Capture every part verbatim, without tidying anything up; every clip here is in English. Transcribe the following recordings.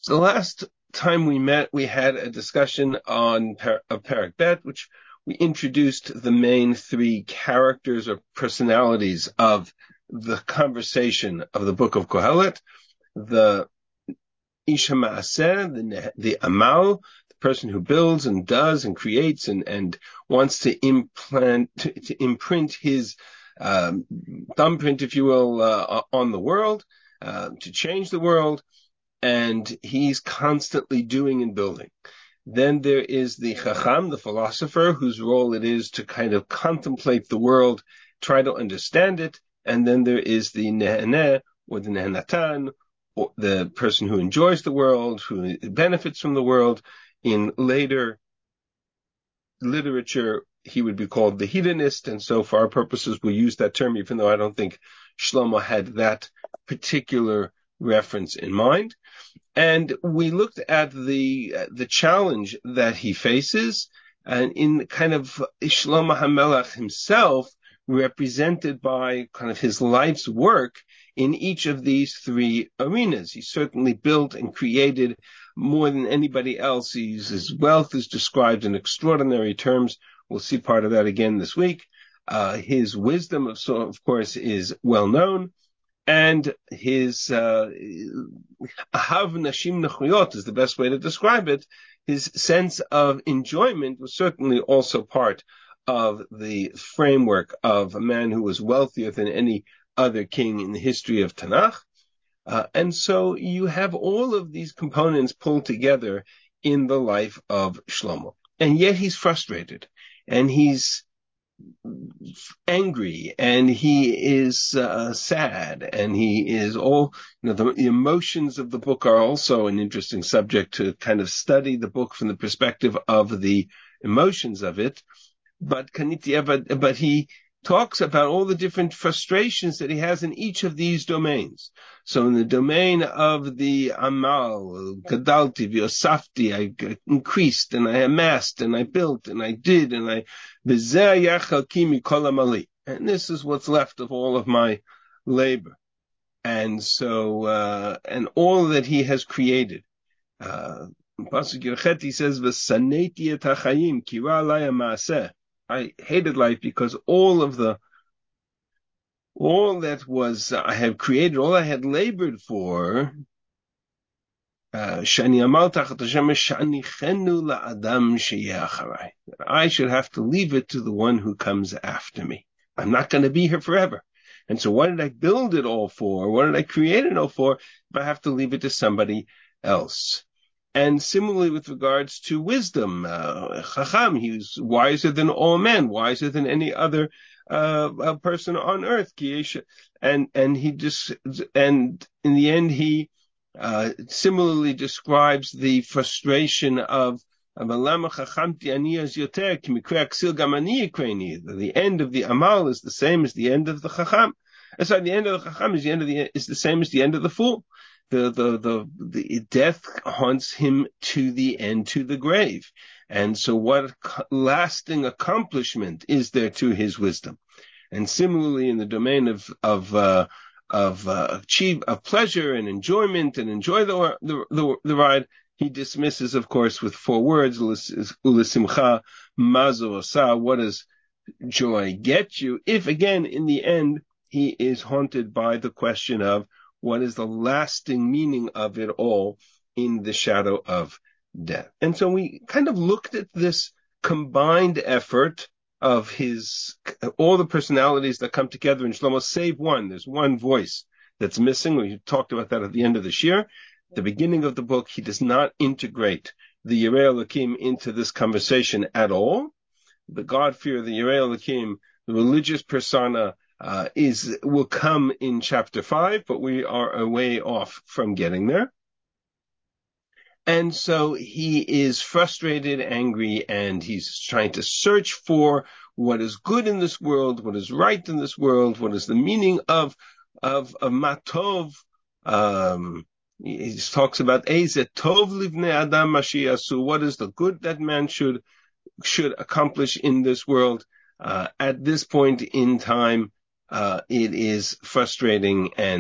The last time we met, we had a discussion on Par- of Parak Bet, which we introduced the main three characters or personalities of the conversation of the book of Kohelet: the Isha Ma'aseh, the, the Amal, the person who builds and does and creates and, and wants to implant, to, to imprint his um, thumbprint, if you will, uh, on the world, uh, to change the world. And he's constantly doing and building. Then there is the Chacham, the philosopher, whose role it is to kind of contemplate the world, try to understand it. And then there is the Neheneh, or the Nehenatan, or the person who enjoys the world, who benefits from the world. In later literature, he would be called the hedonist, and so for our purposes, we'll use that term, even though I don't think Shlomo had that particular reference in mind. And we looked at the uh, the challenge that he faces, and in kind of Shlomo HaMelech himself, represented by kind of his life's work in each of these three arenas. He certainly built and created more than anybody else. He's, his wealth is described in extraordinary terms. We'll see part of that again this week. Uh, his wisdom, of, so, of course, is well known. And his uh, ahav nashim nechuyot is the best way to describe it. His sense of enjoyment was certainly also part of the framework of a man who was wealthier than any other king in the history of Tanakh. Uh, and so you have all of these components pulled together in the life of Shlomo. And yet he's frustrated, and he's angry, and he is uh, sad, and he is all, you know, the, the emotions of the book are also an interesting subject to kind of study the book from the perspective of the emotions of it. But but, but he talks about all the different frustrations that he has in each of these domains. So in the domain of the Amal, Gadalti, Vyosafti, I increased and I amassed and I built and I did and I, and this is what's left of all of my labor. And so, uh, and all that he has created. Uh, he says, I hated life because all of the, all that was, uh, I have created, all I had labored for, uh, that I should have to leave it to the one who comes after me. I'm not going to be here forever. And so what did I build it all for? What did I create it all for if I have to leave it to somebody else? And similarly with regards to wisdom, uh, Chacham, he was wiser than all men, wiser than any other uh, person on earth. And and he just and in the end he uh, similarly describes the frustration of the end of the Amal is the same as the end of the Chacham. Sorry, the end of the Chacham is the end of the is the same as the end of the fool. The, the, the, the death haunts him to the end, to the grave. And so what lasting accomplishment is there to his wisdom? And similarly in the domain of, of, uh, of, uh, achieve, of pleasure and enjoyment and enjoy the, the, the, the ride, he dismisses, of course, with four words, ulesimcha mazo asa, what does joy get you? If again, in the end, he is haunted by the question of, what is the lasting meaning of it all in the shadow of death? And so we kind of looked at this combined effort of his, all the personalities that come together in Shlomo, save one. There's one voice that's missing. We talked about that at the end of the shir. At the beginning of the book, he does not integrate the Yirei Elokim into this conversation at all. The God-fear, the Yirei Elokim, the religious persona, Uh, is, will come in chapter five, but we are a way off from getting there. And so he is frustrated, angry, and he's trying to search for what is good in this world, what is right in this world, what is the meaning of, of, of matov. Um, he talks about Eze tov livnei adam mashiasu, what is the good that man should, should accomplish in this world. Uh, at this point in time, Uh, it is frustrating and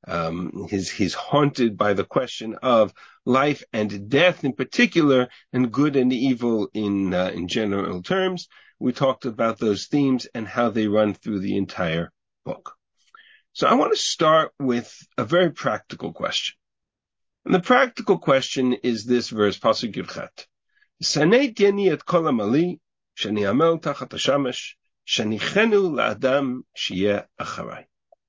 Um, he's, he's haunted by the question of life and death in particular, and good and evil in, uh, in general terms. We talked about those themes and how they run through the entire book. So I want to start with a very practical question. And the practical question is this verse, Pasuk Yudchet. Saneit yeni et kol amali, shani amel tachat hashamesh, shani chenu la'adam sheyeh acharai.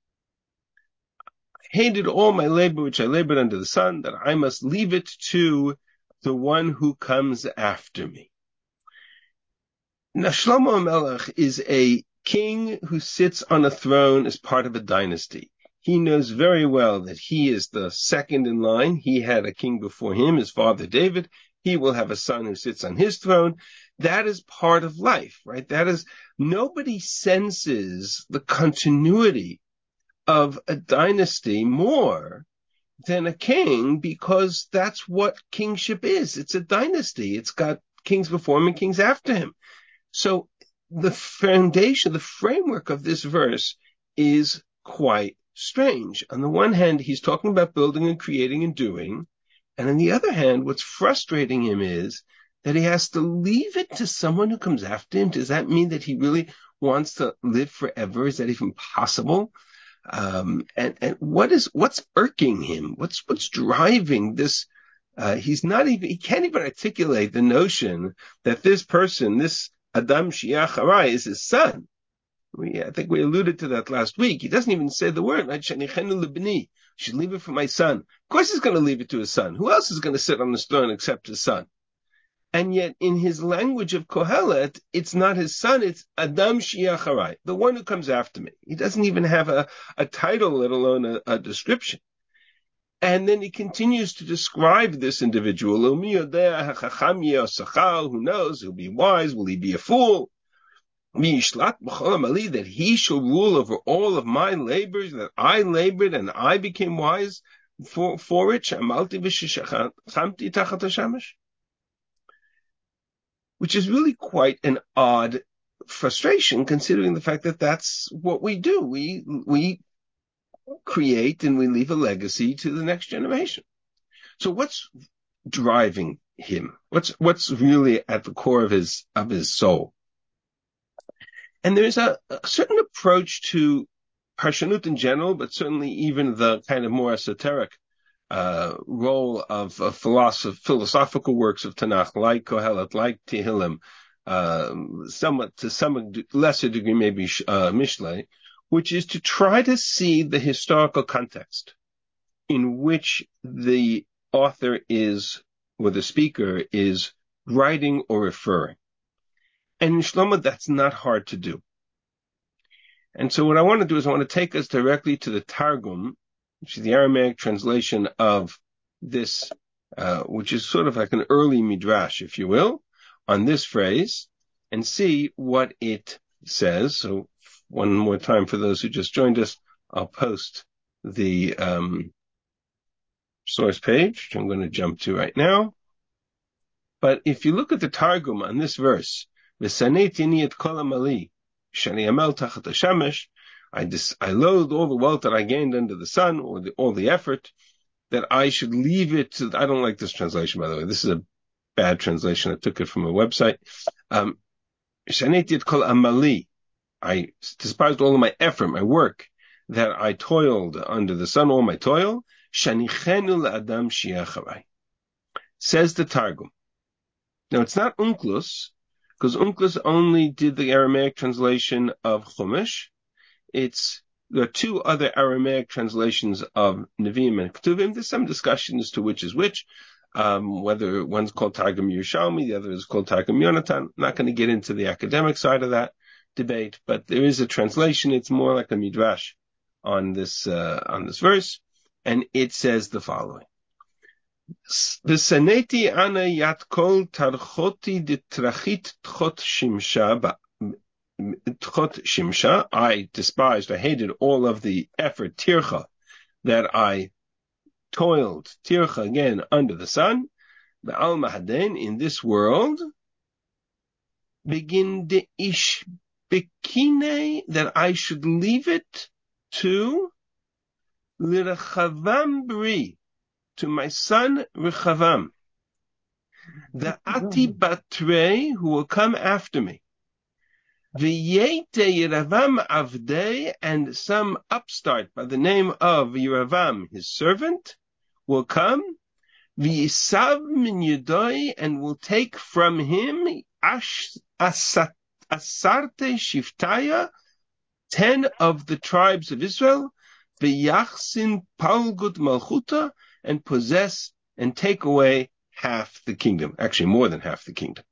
I hated all my labor which I labored under the sun, that I must leave it to the one who comes after me. Now Shlomo HaMelech is a king who sits on a throne as part of a dynasty. He knows very well that he is the second in line. He had a king before him, his father David. He will have a son who sits on his throne. That is part of life, right? That is, nobody senses the continuity of a dynasty more than a king, because that's what kingship is. It's a dynasty. It's got kings before him and kings after him. So the foundation, the framework of this verse is quite strange. On the one hand, he's talking about building and creating and doing. And on the other hand, what's frustrating him is that he has to leave it to someone who comes after him. Does that mean that he really wants to live forever? Is that even possible? Um, and, and what is, what's irking him? What's, what's driving this? Uh, he's not even, he can't even articulate the notion that this person, this Adam Sheyeh Acharai, is his son. We, I think we alluded to that last week. He doesn't even say the word. I should leave it for my son. Of course he's going to leave it to his son. Who else is going to sit on the throne except his son? And yet in his language of Kohelet, it's not his son, it's Adam Sheyeh Acharai, the one who comes after me. He doesn't even have a, a title, let alone a, a description. And then he continues to describe this individual. Who knows? He'll be wise. Will he be a fool? That he shall rule over all of my labors, that I labored and I became wise for, for it. Which is really quite an odd frustration, considering the fact that that's what we do. We, we create and we leave a legacy to the next generation. So what's driving him? What's, what's really at the core of his, of his soul? And there's a, a certain approach to Parshanut in general, but certainly even the kind of more esoteric uh, role of, of philosoph- philosophical works of Tanakh, like Kohelet, like Tehillim, uh, somewhat to some lesser degree maybe uh, Mishlei, which is to try to see the historical context in which the author is, or the speaker is writing or referring. And in Shlomo, that's not hard to do. And so what I want to do is I want to take us directly to the Targum, which is the Aramaic translation of this, uh, which is sort of like an early midrash, if you will, on this phrase, and see what it says. So one more time for those who just joined us, I'll post the um, source page, which I'm going to jump to right now. But if you look at the Targum on this verse, V'saneit yini et kol amali, shani amel tachat hashamesh, I dis, I loathe all the wealth that I gained under the sun, or the, all the effort, that I should leave it to, I don't like this translation, by the way. This is a bad translation. I took it from a website. Um, Shaneit yet kol amali, I despised all of my effort, my work, that I toiled under the sun, all my toil. Shanichenu la'adam sheyeh acharai. Says the Targum. Now it's not Unklus, because Unklus only did the Aramaic translation of Chumash. It's, there are two other Aramaic translations of Nevi'im and Ketuvim. There's some discussion as to which is which, um, whether one's called Targum Yerushalmi, the other is called Targum Yonatan. I'm not going to get into the academic side of that debate, but there is a translation. It's more like a midrash on this, uh, on this verse, and it says the following. V'saneti ana yat kol tarchoti ditrachit tchot shimsha ba tchot shimsha. I despised, I hated all of the effort, tircha, that I toiled, tircha again, under the sun, ba'al mahaden, in this world, begin de ish bekine, that I should leave it to L'Rechavam Bri, to my son Rechavam, the Ati Batre, who will come after me. V'yete Yeravam Avdei, and some upstart by the name of Yeravam, his servant, will come. V'yisav min Yudoi, and will take from him ash, asat, asarte shiftaya, ten of the tribes of Israel, v'yachsin palgut malchuta, and possess and take away half the kingdom, actually more than half the kingdom.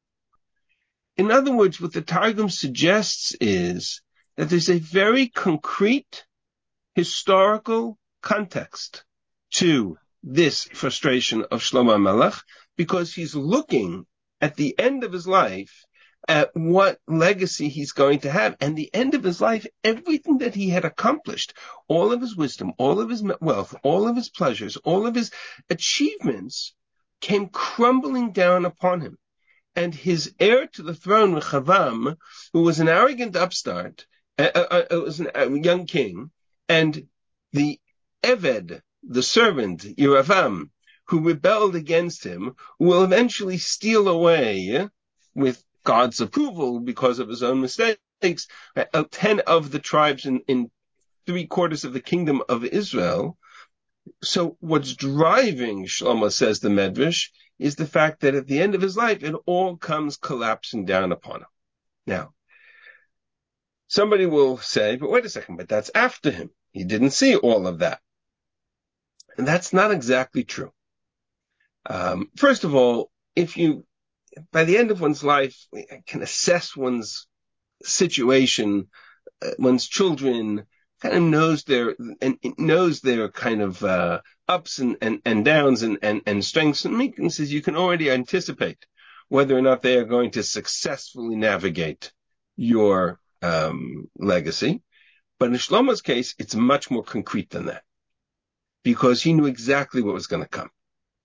In other words, what the Targum suggests is that there's a very concrete historical context to this frustration of Shlomo HaMelech, because he's looking at the end of his life at what legacy he's going to have. And the end of his life, everything that he had accomplished, all of his wisdom, all of his wealth, all of his pleasures, all of his achievements came crumbling down upon him. And his heir to the throne, Rechavam, who was an arrogant upstart, uh, uh, uh, was a young king, and the Eved, the servant, Yeravam, who rebelled against him, will eventually steal away, with God's approval because of his own mistakes, uh, ten of the tribes in, in three quarters of the kingdom of Israel. So what's driving Shlomo, says the Medrash, is the fact that at the end of his life, it all comes collapsing down upon him. Now, somebody will say, but wait a second, but that's after him. He didn't see all of that. And that's not exactly true. Um, first of all, if you, by the end of one's life, can assess one's situation, uh, one's children, kind of knows their and knows their kind of uh, ups and, and, and downs and, and, and strengths and weaknesses, you can already anticipate whether or not they are going to successfully navigate your um, legacy. But in Shlomo's case, it's much more concrete than that, because he knew exactly what was going to come.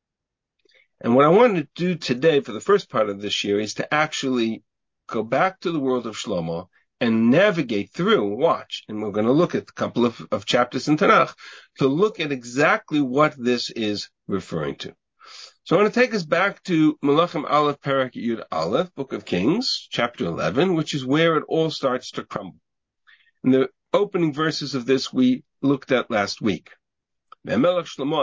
And what I wanted to do today for the first part of this year is to actually go back to the world of Shlomo and navigate through, watch, and we're going to look at a couple of, of chapters in Tanakh to look at exactly what this is referring to. So I want to take us back to Melachim Aleph, Perek Yud Aleph, Book of Kings, chapter eleven, which is where it all starts to crumble. In the opening verses of this we looked at last week. Right?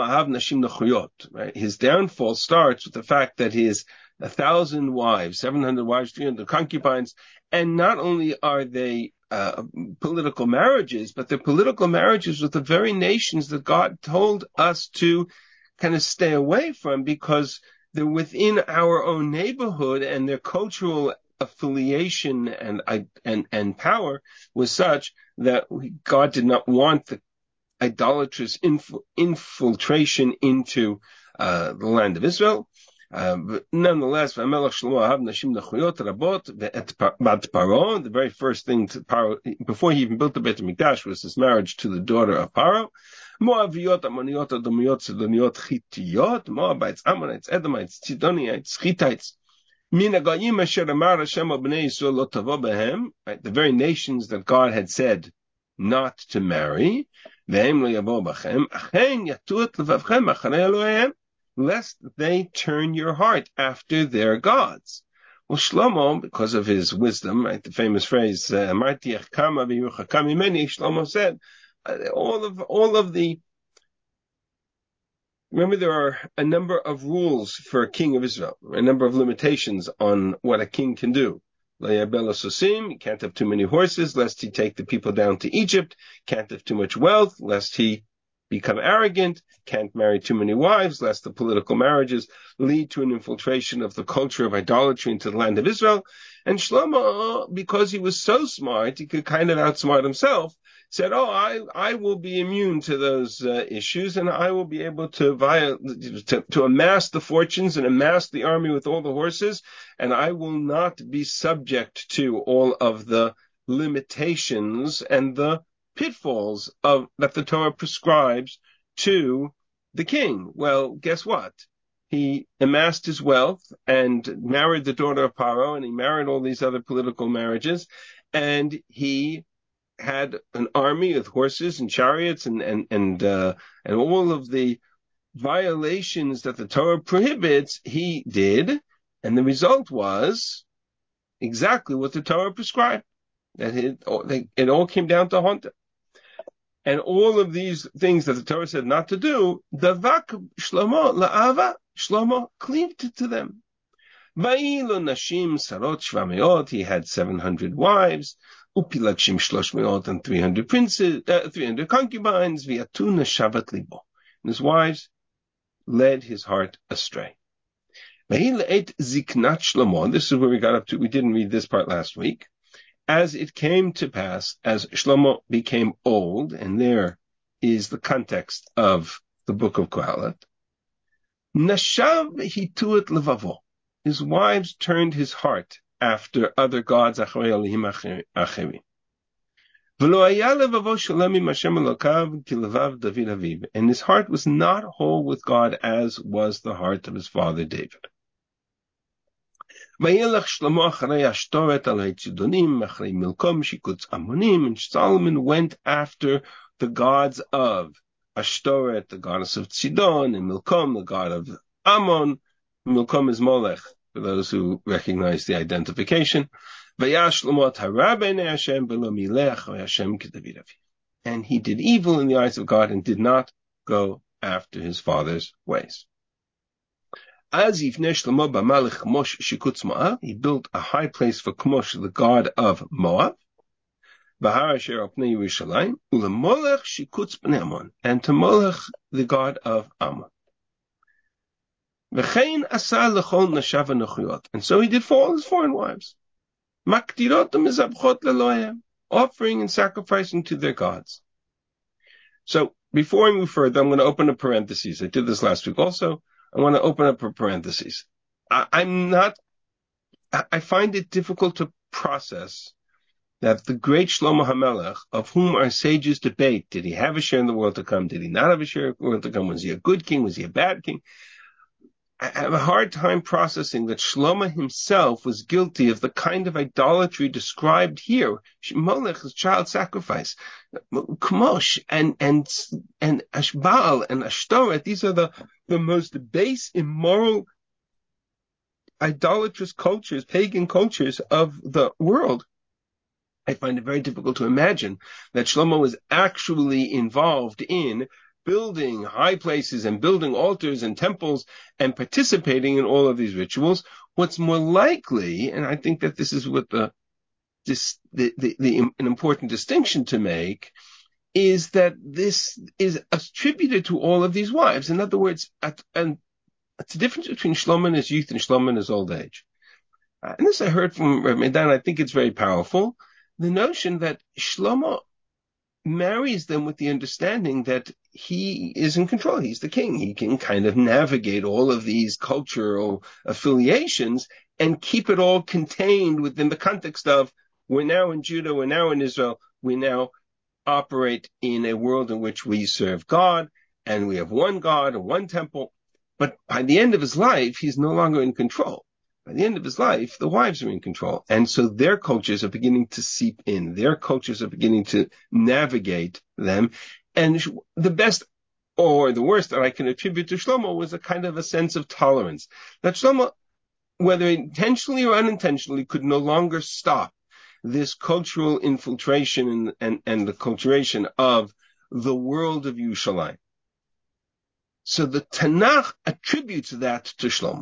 His downfall starts with the fact that he has a thousand wives, seven hundred wives, three hundred concubines, and not only are they uh, political marriages, but they're political marriages with the very nations that God told us to kind of stay away from, because they're within our own neighborhood, and their cultural affiliation and and and power was such that God did not want the idolatrous inf- infiltration into uh, the land of Israel. Uh, but nonetheless, the very first thing to Paro, before he even built the Beit HaMikdash, was his marriage to the daughter of Paro. Moaviyot, Ammoniot, Edomiot, Sidoniot, Chittiot, Moabites, Ammonites, Edomites, Sidonites, Chittites. Right, the very nations that God had said not to marry, lest they turn your heart after their gods. Well, Shlomo, because of his wisdom, right, the famous phrase, uh, Shlomo said, uh, all of, all of the, remember there are a number of rules for a king of Israel, a number of limitations on what a king can do. You can't have too many horses, lest he take the people down to Egypt. Can't have too much wealth, lest he become arrogant. Can't marry too many wives, lest the political marriages lead to an infiltration of the culture of idolatry into the land of Israel. And Shlomo, because he was so smart, he could kind of outsmart himself, said, oh, I, I will be immune to those uh, issues, and I will be able to, via, to, to amass the fortunes and amass the army with all the horses, and I will not be subject to all of the limitations and the pitfalls of that the Torah prescribes to the king. Well, guess what? He amassed his wealth and married the daughter of Paro, and he married all these other political marriages, and he had an army with horses and chariots and and and uh, and all of the violations that the Torah prohibits, he did, and the result was exactly what the Torah prescribed. That it, it all came down to Honta. And all of these things that the Torah said not to do, Davak Shlomo la'ava, Shlomo cleaved to them. Va'ilu nashim sarot shvameot, he had seven hundred wives, upilakshim shloshmeot, and three hundred princes, uh, three hundred concubines, viatuna shavat libo. And his wives led his heart astray. Va'il et ziknat Shlomo, this is where we got up to, we didn't read this part last week. As it came to pass, as Shlomo became old, and there is the context of the book of Kohelet, Nashav hituat levavo, his wives turned his heart after other gods, and his heart was not whole with God as was the heart of his father David. And Solomon went after the gods of Ashtoret, the goddess of Tzidon, and Milcom, the god of Ammon. Milcom is Molech, for those who recognize the identification. And he did evil in the eyes of God and did not go after his father's ways. As he built a high place for Kmosh, the god of Moab, and to Molech, the god of Ammon. And so he did for all his foreign wives, offering and sacrificing to their gods. So before I move further, I'm going to open a parenthesis. I did this last week also. I want to open up a parenthesis. I, I'm not, I find it difficult to process that the great Shlomo HaMelech, of whom our sages debate, did he have a share in the world to come? Did he not have a share in the world to come? Was he a good king? Was he a bad king? I have a hard time processing that Shlomo himself was guilty of the kind of idolatry described here. Molech is child sacrifice. Kmosh and, and, and Ashbal and Ashtoret, these are the, the most base, immoral, idolatrous cultures, pagan cultures of the world. I find it very difficult to imagine that Shlomo was actually involved in building high places and building altars and temples and participating in all of these rituals. What's more likely, and I think that this is what the, this, the, the, the an important distinction to make, is that this is attributed to all of these wives. In other words, at, and it's the difference between Shlomo in his youth and Shlomo in his old age. Uh, and this I heard from Rav Medan, I think it's very powerful. The notion that Shlomo marries them with the understanding that he is in control. He's the king. He can kind of navigate all of these cultural affiliations and keep it all contained within the context of, we're now in Judah, we're now in Israel, we now operate in a world in which we serve God, and we have one God and one temple. But by the end of his life, he's no longer in control. By the end of his life, the wives are in control. And so their cultures are beginning to seep in. Their cultures are beginning to navigate them. And the best or the worst that I can attribute to Shlomo was a kind of a sense of tolerance. That Shlomo, whether intentionally or unintentionally, could no longer stop this cultural infiltration and, and, and the culturation of the world of Yerushalayim. So the Tanakh attributes that to Shlomo.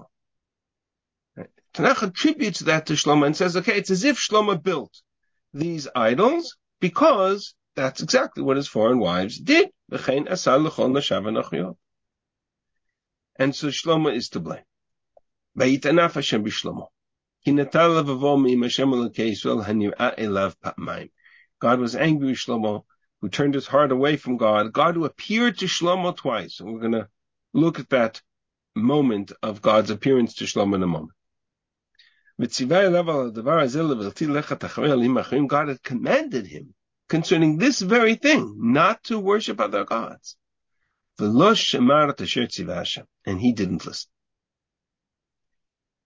Tanakh attributes that to Shlomo and says, okay, it's as if Shlomo built these idols because that's exactly what his foreign wives did. And so Shlomo is to blame. God was angry with Shlomo, who turned his heart away from God. God who appeared to Shlomo twice. And we're going to look at that moment of God's appearance to Shlomo in a moment. God had commanded him concerning this very thing, not to worship other gods. And he didn't listen.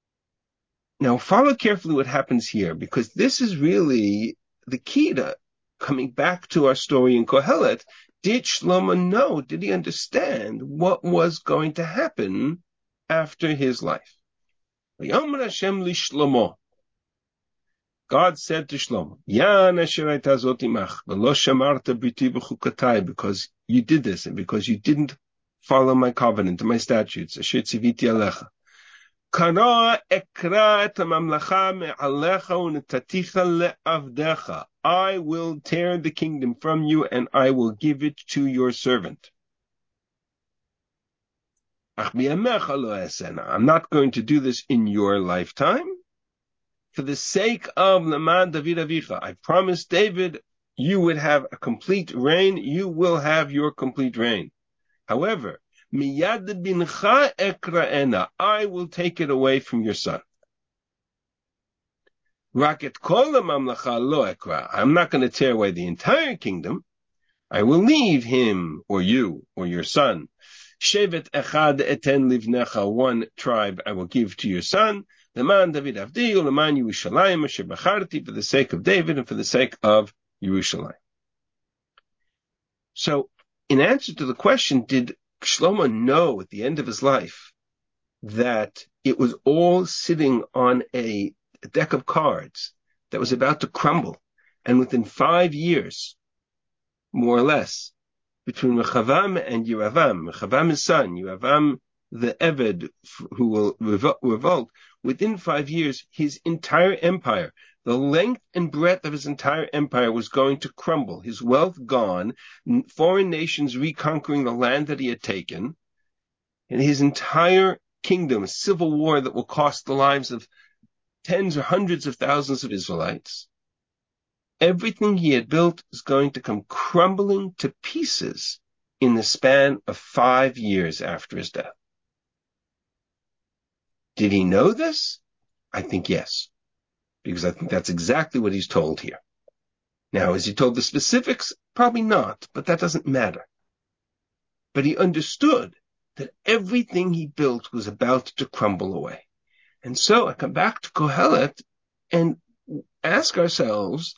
Now follow carefully what happens here, because this is really the key to coming back to our story in Kohelet, did Shlomo know, did he understand what was going to happen after his life? V'yomer Hashem li Shlomo. God said to Shlomo, Yan asher hayta zot imach, v'lo shamarta briti v'chukatai, because you did this, and because you didn't follow my covenant and my statutes, asher tziviti alecha. Kara ekra et hamamlacha me'alecha u'netaticha le'avdecha. I will tear the kingdom from you, and I will give it to your servant. Ach bi'amecha lo esena. I'm not going to do this in your lifetime. For the sake of Leman David Avicha, I promised David you would have a complete reign. You will have your complete reign. However, miyad bincha ekraena, I will take it away from your son. Raket kol mamlacha lo ekra. I'm not going to tear away the entire kingdom. I will leave him, or you, or your son. Shevet echad eten livnecha, one tribe I will give to your son. Leman David Avdi, Leman Yerushalayim, Asher Bacharti, for the sake of David and for the sake of Yerushalayim. So, in answer to the question, did Shlomo know at the end of his life that it was all sitting on a, a deck of cards that was about to crumble, and within five years, more or less, between Rechavam and Yeravam, Rechavam his son, Yeravam the Eved who will revolt, within five years, his entire empire, the length and breadth of his entire empire was going to crumble, his wealth gone, foreign nations reconquering the land that he had taken, and his entire kingdom, a civil war that will cost the lives of tens or hundreds of thousands of Israelites. Everything he had built is going to come crumbling to pieces in the span of five years after his death. Did he know this? I think yes, because I think that's exactly what he's told here. Now, is he told the specifics? Probably not, but that doesn't matter. But he understood that everything he built was about to crumble away. And so I come back to Kohelet and ask ourselves,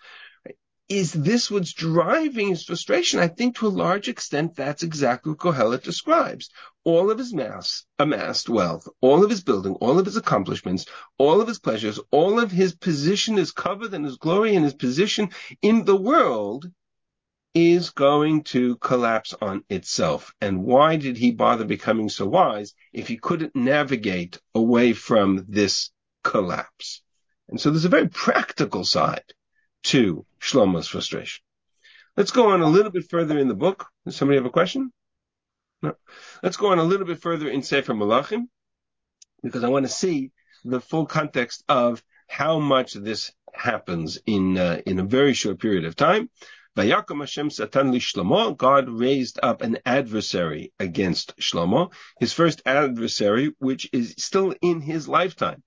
is this what's driving his frustration? I think to a large extent that's exactly what Kohelet describes. All of his mass, amassed wealth, all of his building, all of his accomplishments, all of his pleasures, all of his position, his covet and his glory and his position in the world is going to collapse on itself. And why did he bother becoming so wise if he couldn't navigate away from this collapse? And so there's a very practical side to Shlomo's frustration. Let's go on a little bit further in the book. Does somebody have a question? No. Let's go on a little bit further in Sefer Malachim, because I want to see the full context of how much this happens in uh, in a very short period of time. Vayakom Hashem Satan li Shlomo. God raised up an adversary against Shlomo. His first adversary, which is still in his lifetime,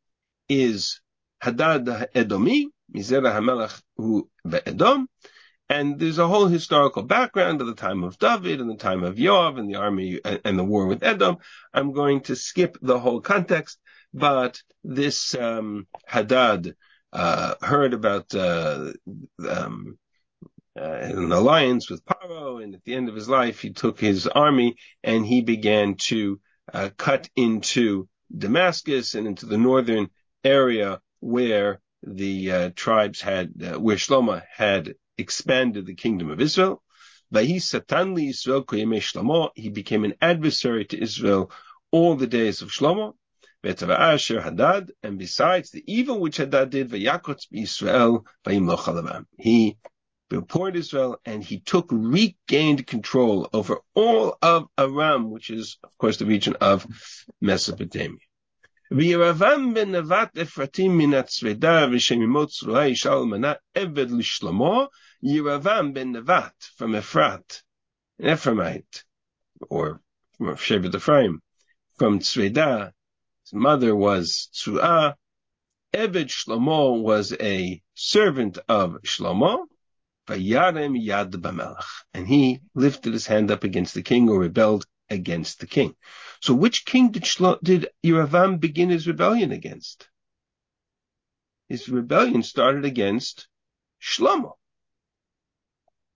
is Hadad Edomi, Mizera HaMelech hu be'Edom. And there's a whole historical background of the time of David and the time of Yoav and the army and the war with Edom. I'm going to skip the whole context, but this um, Hadad uh, heard about uh, um, uh, an alliance with Paro, and at the end of his life, he took his army and he began to uh, cut into Damascus and into the northern area where the uh, tribes had, uh, where Shlomo had expanded the kingdom of Israel. Vahi Satan li Yisrael koyemei Shlomo. He became an adversary to Israel all the days of Shlomo. Asher Hadad, and besides the evil which Hadad did, vayakotz Yisrael vayimloch alavam. He poured Israel and he took regained control over all of Aram, which is of course the region of Mesopotamia. V'Yeravam ben Nevat Efratim minat Tzreda v'Shemimot Tzruah Yishal Mana Eved l'Shlomo. Yeravam ben Nevat from Ephrat, an Ephraimite, or from Shevet Ephraim, from Tzreda. His mother was Tzruah. Eved Shlomo was a servant of Shlomo. Vayarem yad b'melech, and he lifted his hand up against the king, or rebelled against the king. So which king did Shlo- did Yeravam begin his rebellion against? His rebellion started against Shlomo.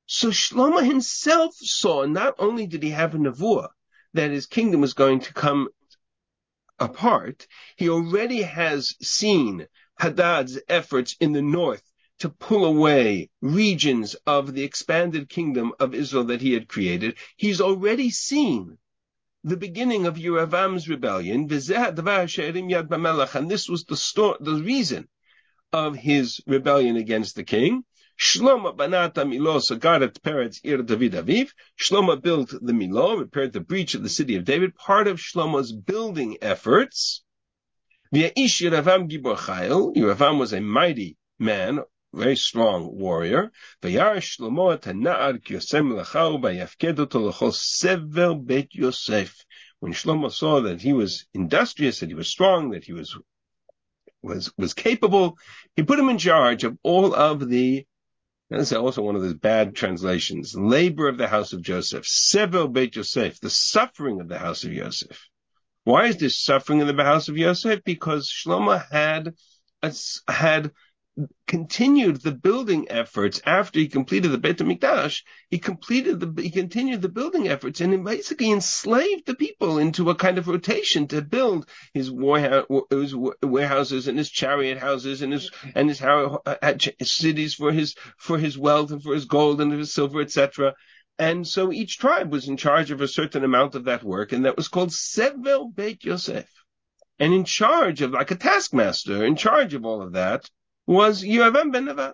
So Shlomo himself saw, not only did he have a nevuah that his kingdom was going to come apart, he already has seen Hadad's efforts in the north to pull away regions of the expanded kingdom of Israel that he had created. He's already seen the beginning of Yeravam's rebellion, and this was the, sto- the reason of his rebellion against the king. Shlomo banata milo sagarat peretz ir David aviv. Shlomo built the Milo, repaired the breach of the city of David, part of Shlomo's building efforts. V'ya'ish Yeravam gibor chayil. Yeravam was a mighty man, very strong warrior. V'yar Shlomo et ha'na'ar ki yosem l'chau v'yafked oto l'chol sever bet Yosef. When Shlomo saw that he was industrious, that he was strong, that he was was was capable, he put him in charge of all of the, that's also one of those bad translations, labor of the house of Joseph, Sever Beit Yosef, the suffering of the house of Yosef. Why is this suffering in the house of Yosef? Because Shlomo had had continued the building efforts after he completed the Beit HaMikdash. He completed the he continued the building efforts and he basically enslaved the people into a kind of rotation to build his, war, his warehouses and his chariot houses and his and his cities for his for his wealth and for his gold and his silver, et cetera. And so each tribe was in charge of a certain amount of that work, and that was called Sever Beit Yosef. And in charge of, like a taskmaster, in charge of all of that, was Yeravam ben Nevat.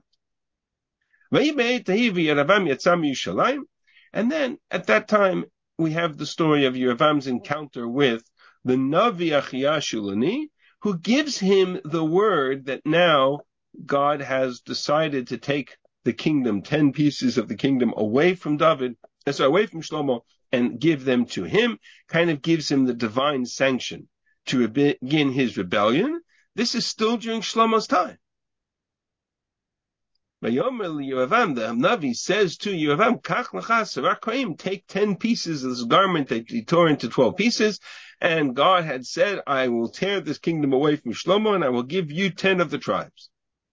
And then, at that time, we have the story of Yeravam's encounter with the Navi Achia Shulani, who gives him the word that now God has decided to take the kingdom, ten pieces of the kingdom away from David, so away from Shlomo, and give them to him, kind of gives him the divine sanction to begin his rebellion. This is still during Shlomo's time. Yeravam, the Navi says to Yeravam, Kach lecha sarak koim, take ten pieces of this garment that he tore into twelve pieces, and God had said, I will tear this kingdom away from Shlomo, and I will give you ten of the tribes.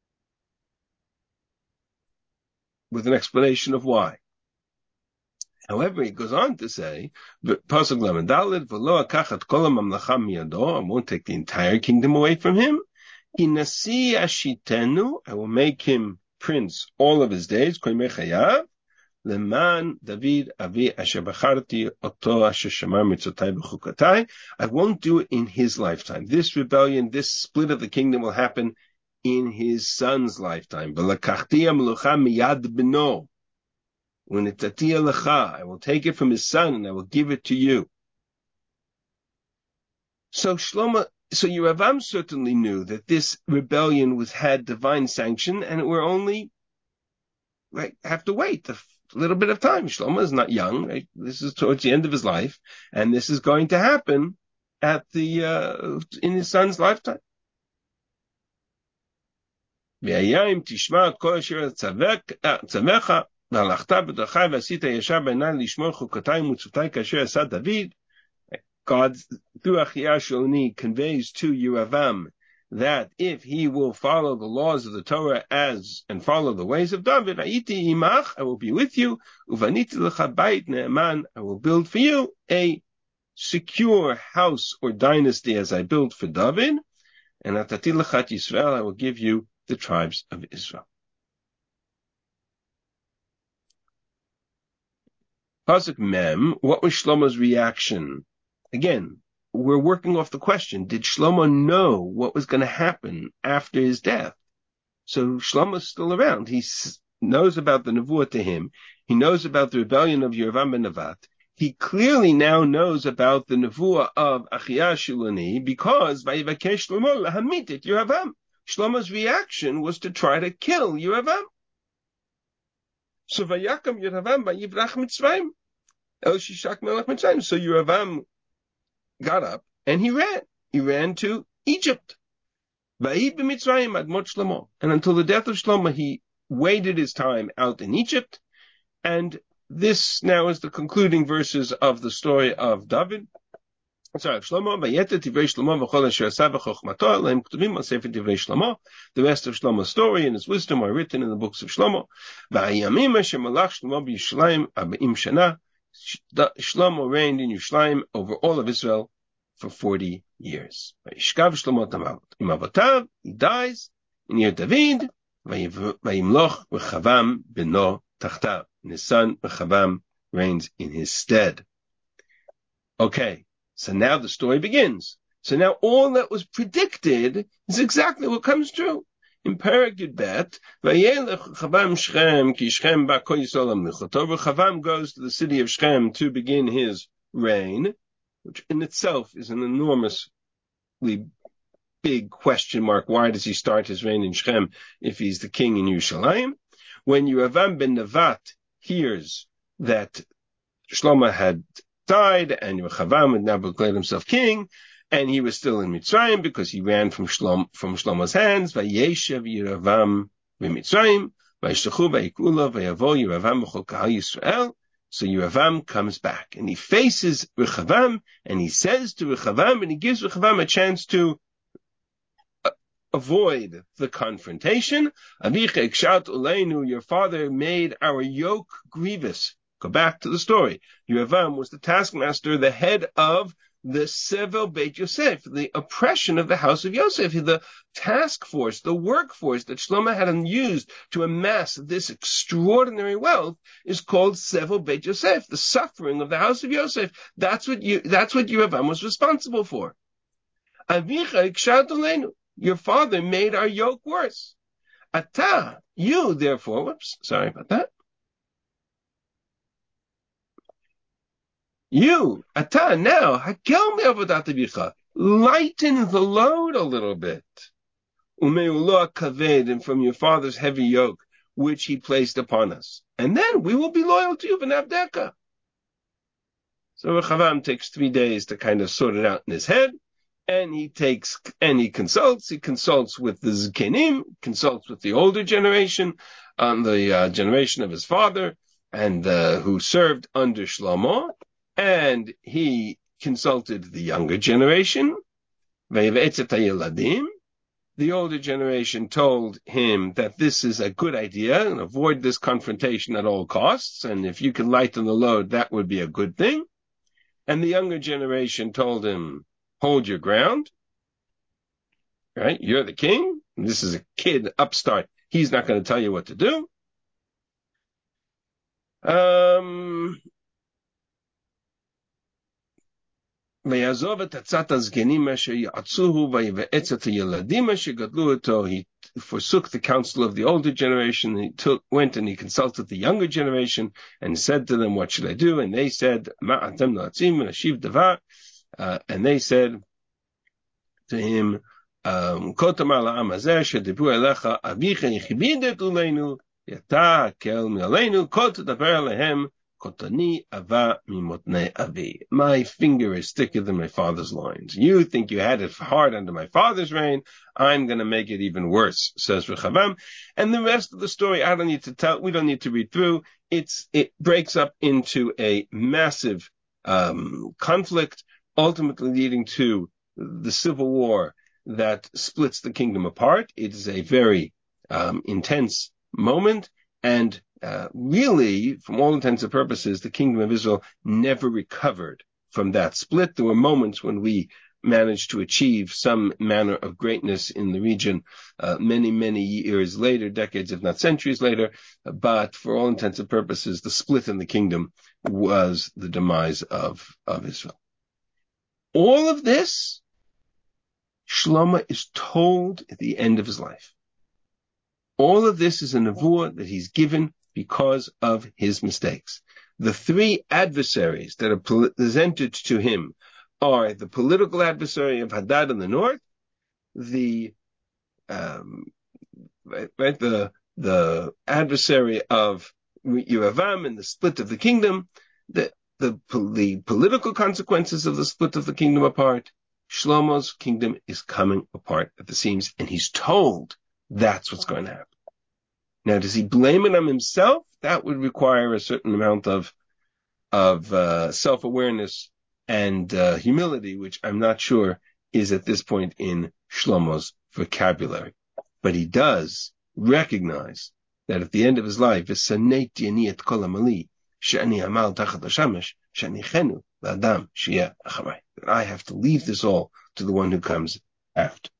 With an explanation of why. However, he goes on to say, Pasuk Lamed Daled, V'lo akachat kol ha'mamlacha miyado, I won't take the entire kingdom away from him. Ki nasi ashitenu, I will make him prince all of his days, koimei chayav, leman David avi asher bacharti oto asher shamar mitzotai b'chukatai. I won't do it in his lifetime. This rebellion, this split of the kingdom will happen in his son's lifetime. V'lakachti ha'melucha miyad beno. When it's atiyah lecha, I will take it from his son and I will give it to you. So Shlomo, so Yeravam certainly knew that this rebellion was had divine sanction, and it were only right have to wait a little bit of time. Shlomo is not young; right? This is towards the end of his life, and this is going to happen at the uh, in his son's lifetime. God, through Achia Shulani, conveys to Yeravam that if he will follow the laws of the Torah as and follow the ways of David, I will be with you. I will build for you a secure house or dynasty as I built for David, and I will give you the tribes of Israel. Pasuk Mem, what was Shlomo's reaction? Again, we're working off the question, did Shlomo know what was going to happen after his death? So Shlomo's still around. He knows about the nevuah to him. He knows about the rebellion of Yeravam ben Nevat. He clearly now knows about the nevuah of Achia Shulani because Vayivakesh Shlomo lahamit et Yeravam. Shlomo's reaction was to try to kill Yeravam. So Vayakam Yeravam vayivrach Mitzrayim. El Shishak melech Mitzrayim. So Yeravam got up and he ran. He ran to Egypt. Vayid b'Mitzrayim ad mot Shlomo. And until the death of Shlomo, he waited his time out in Egypt. And this now is the concluding verses of the story of David. Sorry, Shlomo, Vayeta Divrei Shlomo v'chol asher asa v'chochmato lehem ketuvim al sefer Divrei Shlomo. The rest of Shlomo's story and his wisdom are written in the books of Shlomo. V'ayamim asher malach Shlomo b'Yerushalayim arba'im shana. Shlomo reigned in Yerushalayim over all of Israel for forty years. Vayishkav Shlomo im avotav, he dies in Yer David. Vayimloch Rechavam beno tachtav, and his son Rechavam reigns in his stead. Okay. So now the story begins. So now all that was predicted is exactly what comes true. In Perek Yud Bet, Vayelech Rechavam Shechem ki Shechem ba kol Yisrael amlichoto. Rechavam goes to the city of Shechem to begin his reign, which in itself is an enormously big question mark. Why does he start his reign in Shechem if he's the king in Yerushalayim? When Yeravam ben Nevat hears that Shlomo had died, and Rechavam had now declared himself king, and he was still in Mitzrayim because he ran from Shlom, from Shlomo's hands. Vayeshev Yeravam b'Mitzrayim, vayishtachu vayikula vayavo Yeravam b'chol kahal Yisrael. So Yeravam comes back, and he faces Rechavam, and he says to Rechavam, and he gives Rechavam a chance to uh, avoid the confrontation. Avicha ikshat uleinu, your father made our yoke grievous. Go back to the story. Yeravam was the taskmaster, the head of the Sevel Beit Yosef, the oppression of the house of Yosef, the task force, the workforce that Shlomo had used to amass this extraordinary wealth is called Sevel Beit Yosef, the suffering of the house of Yosef. That's what you, that's what Yeravam was responsible for. Avicha ikshat oleinu, your father made our yoke worse. Ata, you therefore, whoops, sorry about that. You, Ata, now, hakel me'avodat avicha, lighten the load a little bit. Ume'ulo kaved, and from your father's heavy yoke, which he placed upon us. And then we will be loyal to you, v'navdeka. So Rechavam takes three days to kind of sort it out in his head, and he takes, and he consults, he consults with the Zkenim, consults with the older generation, on the uh, generation of his father, and uh, who served under Shlomo, and he consulted the younger generation. The older generation told him that this is a good idea and avoid this confrontation at all costs. And if you can lighten the load, that would be a good thing. And the younger generation told him, hold your ground. Right? You're the king. This is a kid, upstart. He's not going to tell you what to do. Um... He forsook the counsel of the older generation. He took, went and he consulted the younger generation and said to them, what should I do? And they said, uh, and they said to him, um, my finger is thicker than my father's loins. You think you had it hard under my father's reign. I'm going to make it even worse, says Rechavam. And the rest of the story, I don't need to tell, we don't need to read through. It's, it breaks up into a massive, um, conflict, ultimately leading to the civil war that splits the kingdom apart. It is a very, um, intense moment, and Uh, really, from all intents and purposes, the kingdom of Israel never recovered from that split. There were moments when we managed to achieve some manner of greatness in the region, uh, many, many years later, decades, if not centuries later. But for all intents and purposes, the split in the kingdom was the demise of, of Israel. All of this, Shlomo is told at the end of his life. All of this is a nevuah that he's given because of his mistakes. The three adversaries that are presented to him are the political adversary of Hadad in the north, the um, right, right, the the adversary of Yeravam and the split of the kingdom, the, the the political consequences of the split of the kingdom apart. Shlomo's kingdom is coming apart at the seams, and he's told that's what's going to happen. Now, does he blame it on himself? That would require a certain amount of of uh, self-awareness and uh, humility, which I'm not sure is at this point in Shlomo's vocabulary. But he does recognize that at the end of his life, I have to leave this all to the one who comes after.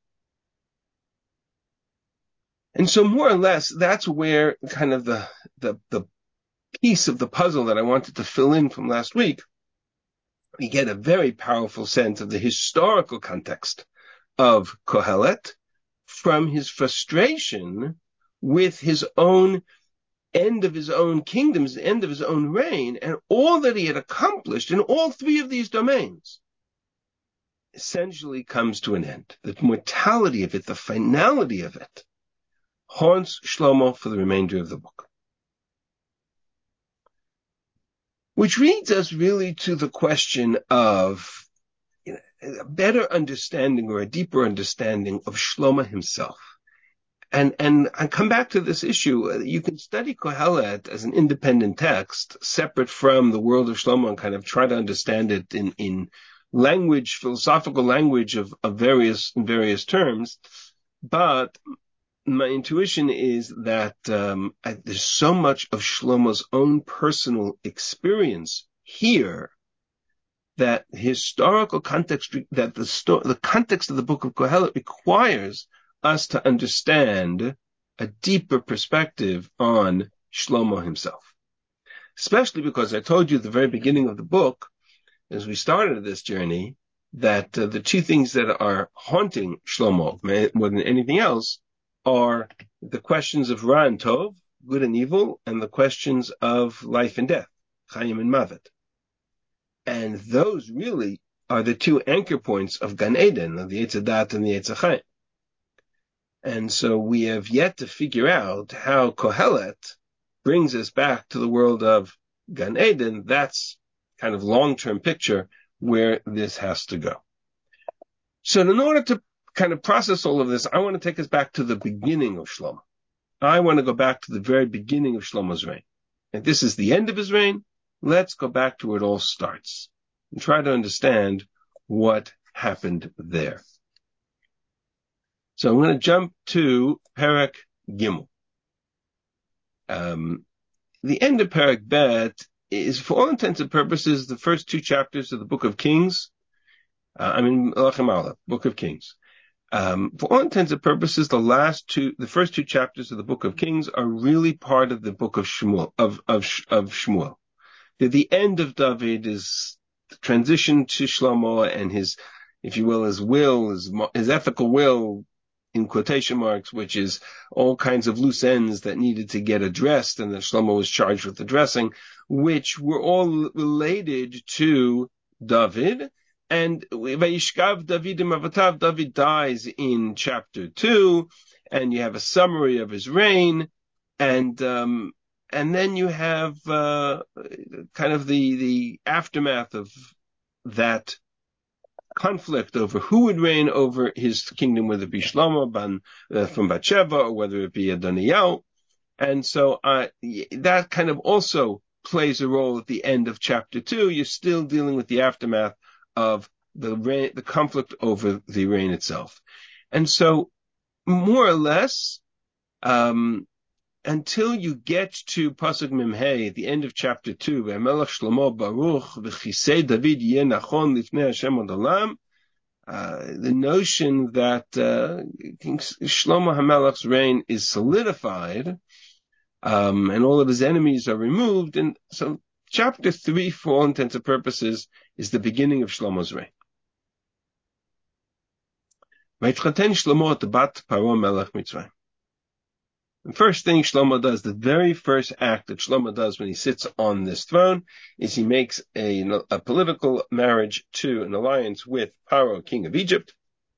And so more or less, that's where kind of the, the, the piece of the puzzle that I wanted to fill in from last week, we get a very powerful sense of the historical context of Kohelet from his frustration with his own end of his own kingdoms, the end of his own reign, and all that he had accomplished in all three of these domains essentially comes to an end. The mortality of it, the finality of it, haunts Shlomo for the remainder of the book. Which leads us really to the question of, you know, a better understanding or a deeper understanding of Shlomo himself. And, and I come back to this issue. You can study Kohelet as an independent text, separate from the world of Shlomo, and kind of try to understand it in, in language, philosophical language of, of various, various terms. But my intuition is that um, I, there's so much of Shlomo's own personal experience here that historical context, that the sto- the context of the book of Kohelet requires us to understand a deeper perspective on Shlomo himself. Especially because I told you at the very beginning of the book, as we started this journey, that uh, the two things that are haunting Shlomo more than anything else are the questions of Ra and Tov, good and evil, and the questions of life and death, Chayim and Mavet. And those really are the two anchor points of Gan Eden, of the Eitz Hadat and the Eitz Chaim. And so we have yet to figure out how Kohelet brings us back to the world of Gan Eden. That's kind of long-term picture where this has to go. So in order to kind of process all of this, I want to take us back to the beginning of Shlomo. I want to go back to the very beginning of Shlomo's reign. If this is the end of his reign, let's go back to where it all starts and try to understand what happened there. So I'm going to jump to Perek Gimel. Um, the end of Perek Bet is, for all intents and purposes, the first two chapters of the Book of Kings. Uh, I mean, Melachim Aleph, Book of Kings. Um, for all intents and purposes, the last two, the first two chapters of the Book of Kings are really part of the Book of Shmuel, of, of, of Shmuel. The, the end of David is the transition to Shlomo and his, if you will, his will, his, his ethical will, in quotation marks, which is all kinds of loose ends that needed to get addressed and that Shlomo was charged with addressing, which were all related to David. And Vayishkav David Avatav, David dies in chapter two, and you have a summary of his reign, and um, and then you have uh, kind of the the aftermath of that conflict over who would reign over his kingdom, whether it be Shlomo ban, uh, from Bathsheba or whether it be Adoniyahu. And so uh, that kind of also plays a role at the end of chapter two. You're still dealing with the aftermath of the reign, the conflict over the reign itself. And so more or less, um, until you get to Pasuk Memhei at the end of chapter two, V'Melech Shlomo Baruch V'Chisei David Yeh Nachon Lifnei Hashem Od Olam, uh, the notion that uh, King Shlomo HaMelech's reign is solidified, um, and all of his enemies are removed, and so chapter three, for all intents and purposes, is the beginning of Shlomo's reign. Vayitchaten Shlomo et bat Paro Melech Mitzrayim. The first thing Shlomo does, the very first act that Shlomo does when he sits on this throne, is he makes a, a political marriage to an alliance with Paro, king of Egypt.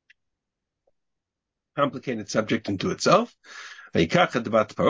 Complicated subject unto itself. He brings the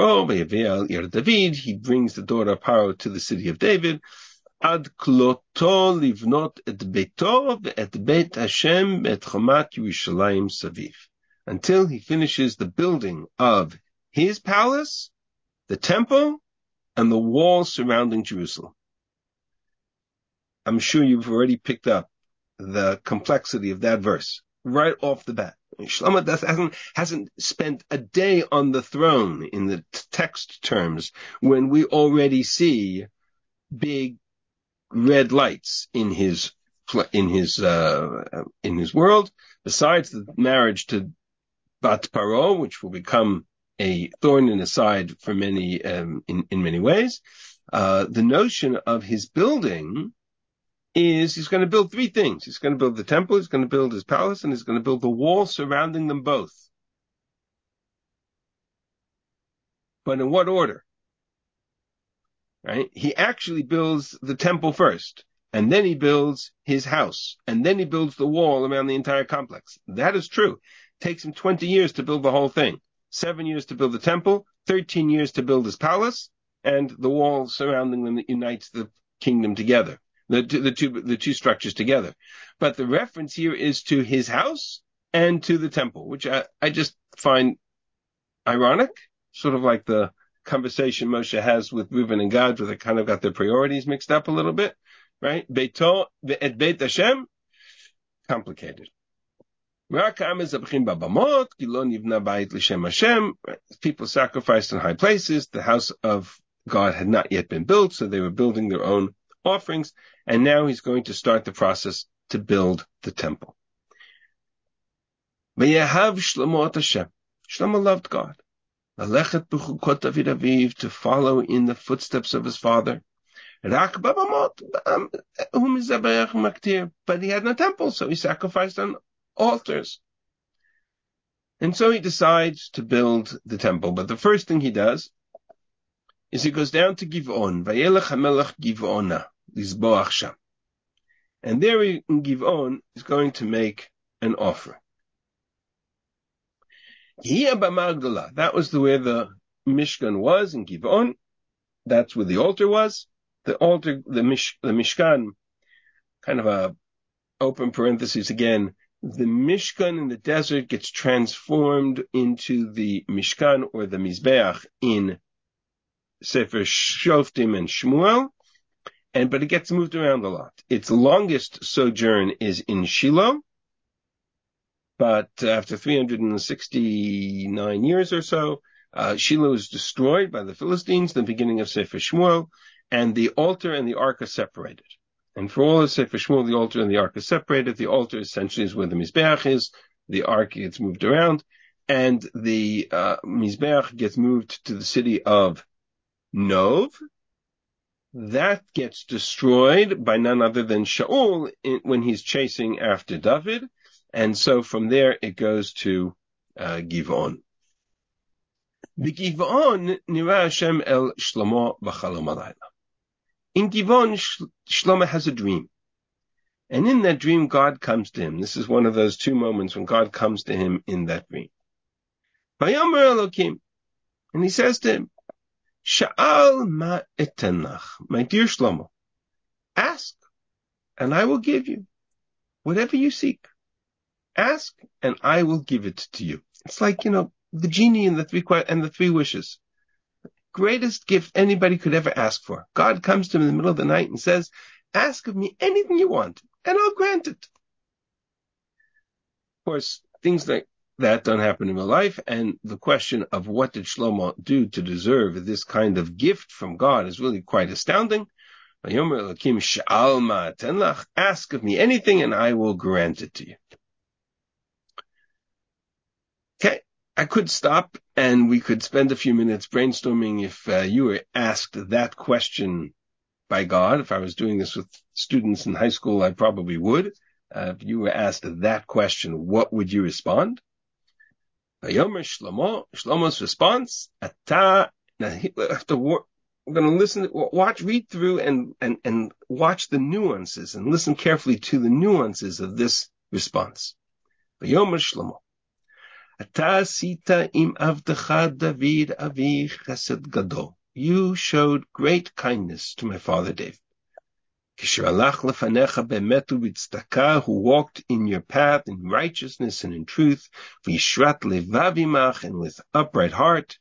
daughter of Paro to the city of David. Ad kloto livnot et beito et beit Hashem et chomat Yerushalayim saviv. Until he finishes the building of his palace, the temple, and the walls surrounding Jerusalem. I'm sure you've already picked up the complexity of that verse right off the bat. Shlomo hasn't, hasn't spent a day on the throne in the text terms when we already see big red lights in his in his uh, in his world. Besides the marriage to Bat Paro, which will become a thorn in his side for many um, in in many ways, uh, the notion of his building is he's going to build three things. He's going to build the temple, he's going to build his palace, and he's going to build the wall surrounding them both. But in what order? Right? He actually builds the temple first, and then he builds his house, and then he builds the wall around the entire complex. That is true. It takes him twenty years to build the whole thing. Seven years to build the temple, thirteen years to build his palace, and the wall surrounding them that unites the kingdom together. The, the two the two structures together. But the reference here is to his house and to the temple, which I, I just find ironic, sort of like the conversation Moshe has with Reuven and Gad, where they kind of got their priorities mixed up a little bit, right? Beito et Beit Hashem, complicated. People sacrificed in high places. The house of God had not yet been built, so they were building their own offerings, and now he's going to start the process to build the temple. V'yehav Shlomo et Hashem. Shlomo loved God. L'lechet b'chukot David aviv, to follow in the footsteps of his father. Rak b'bamot hu mizaberach maktir, but he had no temple, so he sacrificed on altars. And so he decides to build the temple, but the first thing he does is he goes down to Giv'on, Vayelech HaMelech Giv'ona, Lizboach Sham. And there in Giv'on is going to make an offering. That was the where the Mishkan was in Giv'on. That's where the altar was. The altar, the, Mish, the Mishkan, kind of a open parentheses again, the Mishkan in the desert gets transformed into the Mishkan or the Mizbeach in Sefer Shoftim and Shmuel, and but it gets moved around a lot. Its longest sojourn is in Shiloh, but after three hundred sixty-nine years or so, uh, Shiloh is destroyed by the Philistines, the beginning of Sefer Shmuel, and the altar and the ark are separated. And for all of Sefer Shmuel, the altar and the ark are separated. The altar essentially is where the Mizbeach is, the ark gets moved around, and the uh, Mizbeach gets moved to the city of Nov. That gets destroyed by none other than Shaul in, when he's chasing after David. And so from there it goes to uh, Giv'on. The Giv'on nira Hashem el Shlomo b'chalom alayla. In Giv'on, Shlomo has a dream. And in that dream, God comes to him. This is one of those two moments when God comes to him in that dream. Vayomer Elokim. And he says to him, Sha'al ma etenach, my dear Shlomo, ask, and I will give you whatever you seek. Ask, and I will give it to you. It's like, you know, the genie and the three and the three wishes. Greatest gift anybody could ever ask for. God comes to him in the middle of the night and says, ask of me anything you want, and I'll grant it. Of course, things like that don't happen in real life, and the question of what did Shlomo do to deserve this kind of gift from God is really quite astounding. Ask of me anything, and I will grant it to you. Okay, I could stop, and we could spend a few minutes brainstorming if uh, you were asked that question by God. If I was doing this with students in high school, I probably would. Uh, if you were asked that question, what would you respond? Vayomer Shlomo, Shlomo's response, Ata, now he, after, we're going to listen, watch, read through and, and, and watch the nuances and listen carefully to the nuances of this response. Vayomer Shlomo, Ata sita im avdecha David avi chesed gadol. You showed great kindness to my father David. Who walked in your path in righteousness and in truth, and with upright heart,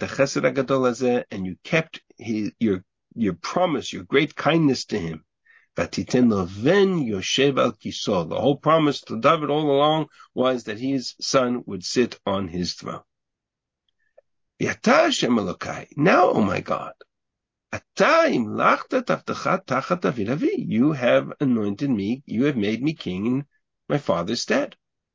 and you kept his, your your promise, your great kindness to him, Vatiten lo ven yoshev al kiso. The whole promise to David all along was that his son would sit on his throne. Yata Hashem Elokai. Now, oh my God, you have anointed me, you have made me king in my father's stead.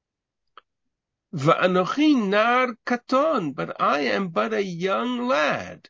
Va'anochi nar katon, but I am but a young lad.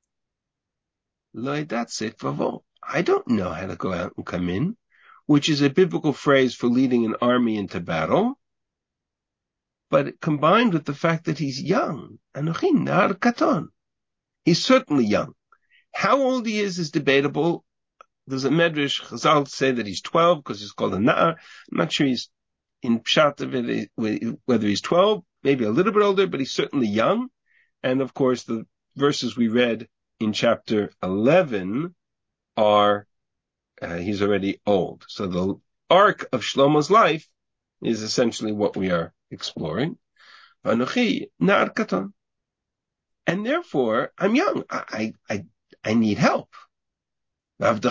Lo edatze vavo. I don't know how to go out and come in, which is a biblical phrase for leading an army into battle, but combined with the fact that he's young. Anochi nar katon. He's certainly young. How old he is is debatable. There's a medrash, Chazal say that he's twelve because he's called a na'ar. I'm not sure he's in pshat whether he's twelve, maybe a little bit older, but he's certainly young. And of course, the verses we read in chapter eleven are, uh, he's already old. So the arc of Shlomo's life is essentially what we are exploring. Anochi na'ar katon. And therefore, I'm young. I, I, I need help. And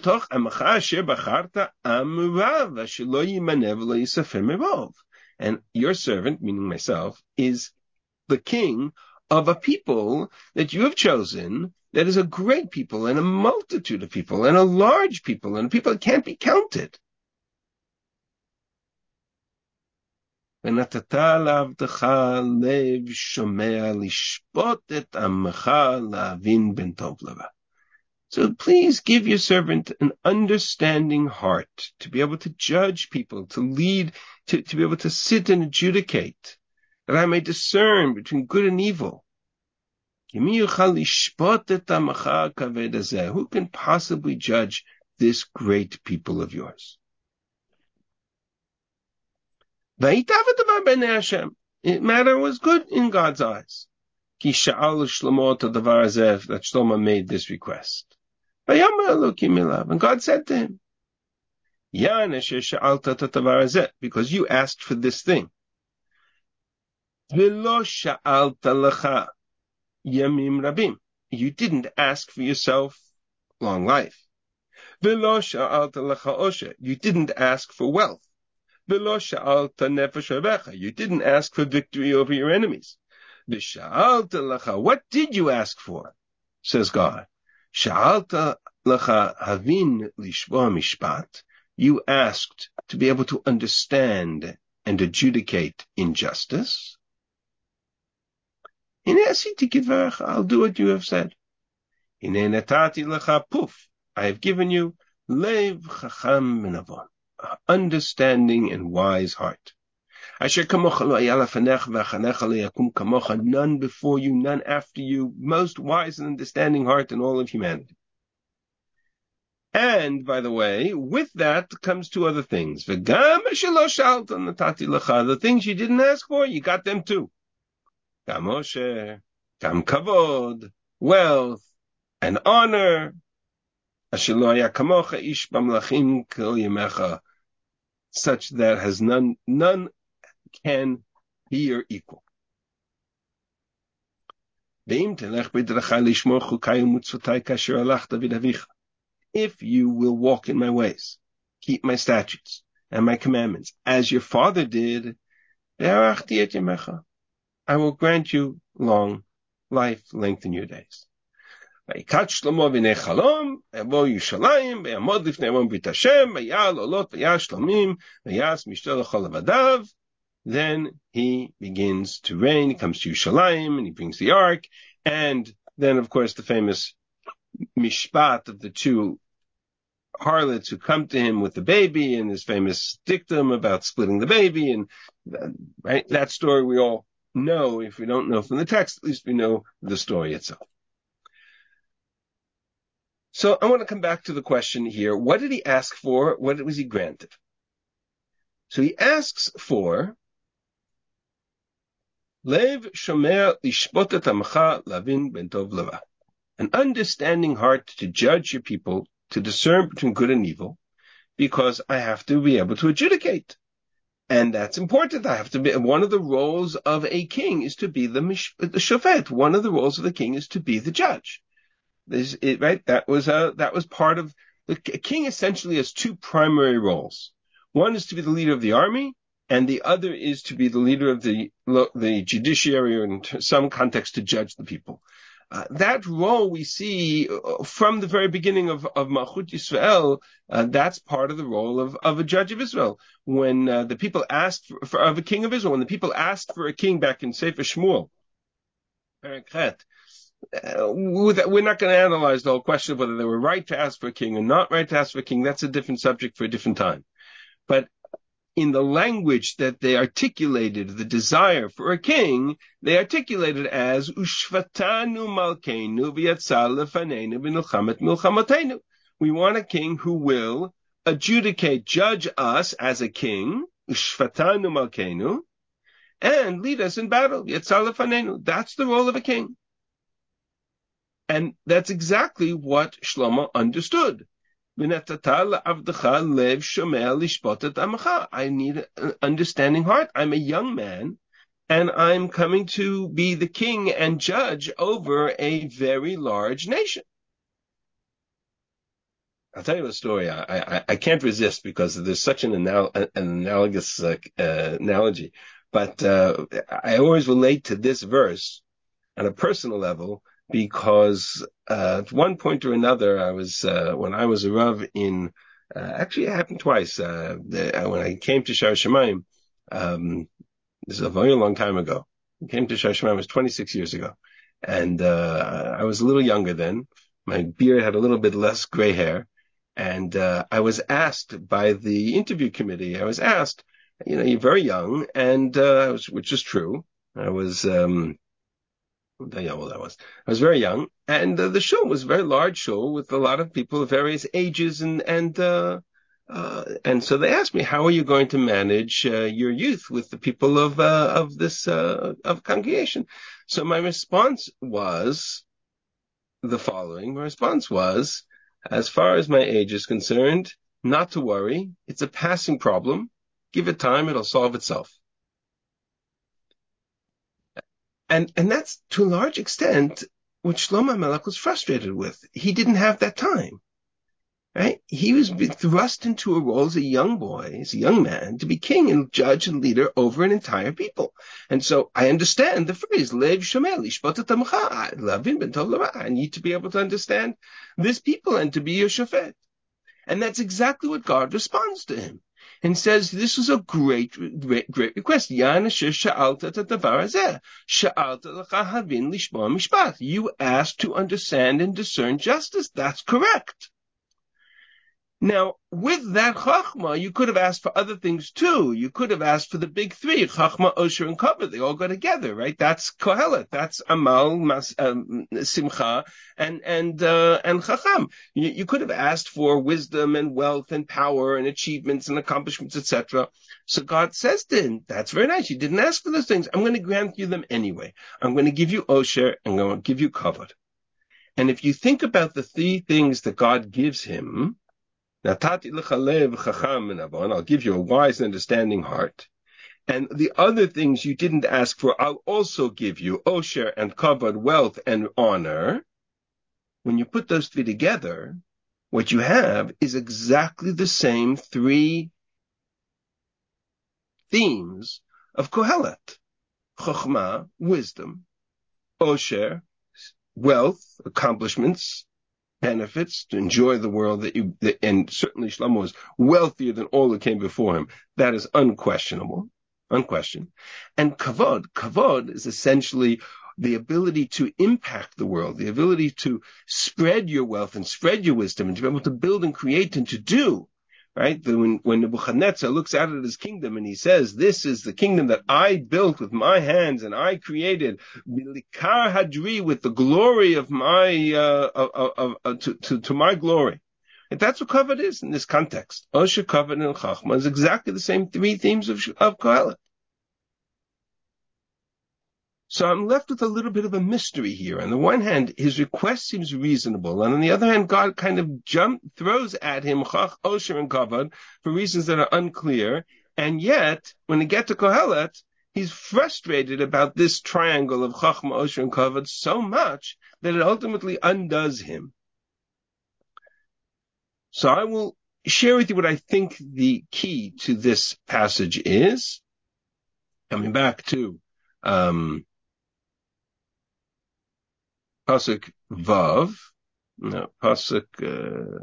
your servant, meaning myself, is the king of a people that you have chosen that is a great people and a multitude of people and a large people and people that can't be counted. So please give your servant an understanding heart to be able to judge people, to lead, to, to be able to sit and adjudicate, that I may discern between good and evil. Who can possibly judge this great people of yours? It matter was good in God's eyes. That Shlomo made this request. And God said to him, because you asked for this thing. You didn't ask for yourself long life. You didn't ask for wealth. You didn't ask for victory over your enemies. What did you ask for? Says God. You asked to be able to understand and adjudicate injustice. I'll do what you have said. I have given you understanding and wise heart. None before you, none after you, most wise and understanding heart in all of humanity. And, by the way, with that comes two other things. The things you didn't ask for, you got them too. Gam kavod, wealth, and honor. Such that has none, none can be your equal. If you will walk in my ways, keep my statutes and my commandments, as your father did, I will grant you long life, lengthen your days. Then he begins to reign. He comes to Yerushalayim and he brings the ark. And then, of course, the famous mishpat of the two harlots who come to him with the baby and his famous dictum about splitting the baby. And right, that story we all know. If we don't know from the text, at least we know the story itself. So I want to come back to the question here. What did he ask for? What was he granted? So he asks for Lev shomer lishpotet amcha lavin ben tov leva, an understanding heart to judge your people, to discern between good and evil, because I have to be able to adjudicate. And that's important. I have to be, one of the roles of a king is to be the, the shofet. One of the roles of the king is to be the judge. This, it, right? That was a, that was part of the king essentially has two primary roles. One is to be the leader of the army, and the other is to be the leader of the the judiciary, or in some context, to judge the people. Uh, that role we see from the very beginning of, of Malchut Yisrael. Uh, that's part of the role of, of a judge of Israel. When uh, the people asked for, for, of a king of Israel, when the people asked for a king back in Sefer Shmuel, Uh, we're not going to analyze the whole question of whether they were right to ask for a king or not right to ask for a king. That's a different subject for a different time. But in the language that they articulated the desire for a king, they articulated as Ushvatanu Malkeinu v'yatzal lefanenu v'nilchamet milchamatenu. We want a king who will adjudicate, judge us as a king, Ushvatanu Malkeinu, and lead us in battle. Yatzal lefanenu. That's the role of a king. And that's exactly what Shlomo understood. I need an understanding heart. I'm a young man, and I'm coming to be the king and judge over a very large nation. I'll tell you a story. I, I, I can't resist because there's such an, anal- an analogous uh, uh, analogy. But uh, I always relate to this verse on a personal level, because uh, at one point or another, I was uh, when I was a Rav in uh, actually it happened twice. Uh, the, when I came to Shar Shamayim, um, this is a very long time ago. I came to Shar Shamayim, it was twenty-six years ago, and uh, I was a little younger then. My beard had a little bit less gray hair, and uh, I was asked by the interview committee. I was asked, you know, you're very young, and uh, I was, which is true. I was. Um, I don't know how old I was. I was very young, and uh, the shul was a very large shul with a lot of people of various ages, and and uh, uh, and so they asked me, "How are you going to manage uh, your youth with the people of uh, of this uh, of congregation?" So my response was the following: My response was, as far as my age is concerned, not to worry. It's a passing problem. Give it time; it'll solve itself. And, and that's to a large extent what Shlomo Melech was frustrated with. He didn't have that time, right? He was thrust into a role as a young boy, as a young man, to be king and judge and leader over an entire people. And so I understand the phrase, Lev Shomel, Ishpot Tamcha, Lavin Ben Tov Lara. I need to be able to understand this people and to be your shofet. And that's exactly what God responds to him. And says, this was a great, great, great request. You asked to understand and discern justice. That's correct. Now, with that chachma, you could have asked for other things too. You could have asked for the big three, chachma, osher, and kavod. They all go together, right? That's kohelet. That's amal, mas, um, simcha, and and uh, and chacham. You, you could have asked for wisdom and wealth and power and achievements and accomplishments, et cetera. So God says to him, "That's very nice. You didn't ask for those things. I'm going to grant you them anyway. I'm going to give you osher, and I'm going to give you kavod." And if you think about the three things that God gives him, Natati l'chalev chacham minavon, I'll give you a wise and understanding heart. And the other things you didn't ask for, I'll also give you, osher and kavod, wealth and honor. When you put those three together, what you have is exactly the same three themes of Kohelet. Chokhmah, wisdom, osher, wealth, accomplishments, benefits, to enjoy the world that you, that, and certainly Shlomo was wealthier than all that came before him. That is unquestionable, unquestioned. And kavod, kavod is essentially the ability to impact the world, the ability to spread your wealth and spread your wisdom and to be able to build and create and to do. Right? When, when Nebuchadnezzar looks out at his kingdom and he says, this is the kingdom that I built with my hands and I created, Bilikar Hadri, with the glory of my, uh, of, of, of, to, to, to my glory. And that's what kavod is in this context. Osher, kavod, and chachma is exactly the same three themes of, of Kohelet. So I'm left with a little bit of a mystery here. On the one hand, his request seems reasonable, and on the other hand, God kind of jump throws at him chach, osher, and kavod for reasons that are unclear. And yet, when they get to Kohelet, he's frustrated about this triangle of chachma, osher, and kavod so much that it ultimately undoes him. So I will share with you what I think the key to this passage is. Coming back to um, Pasuk Vav, no, Pasuk, uh,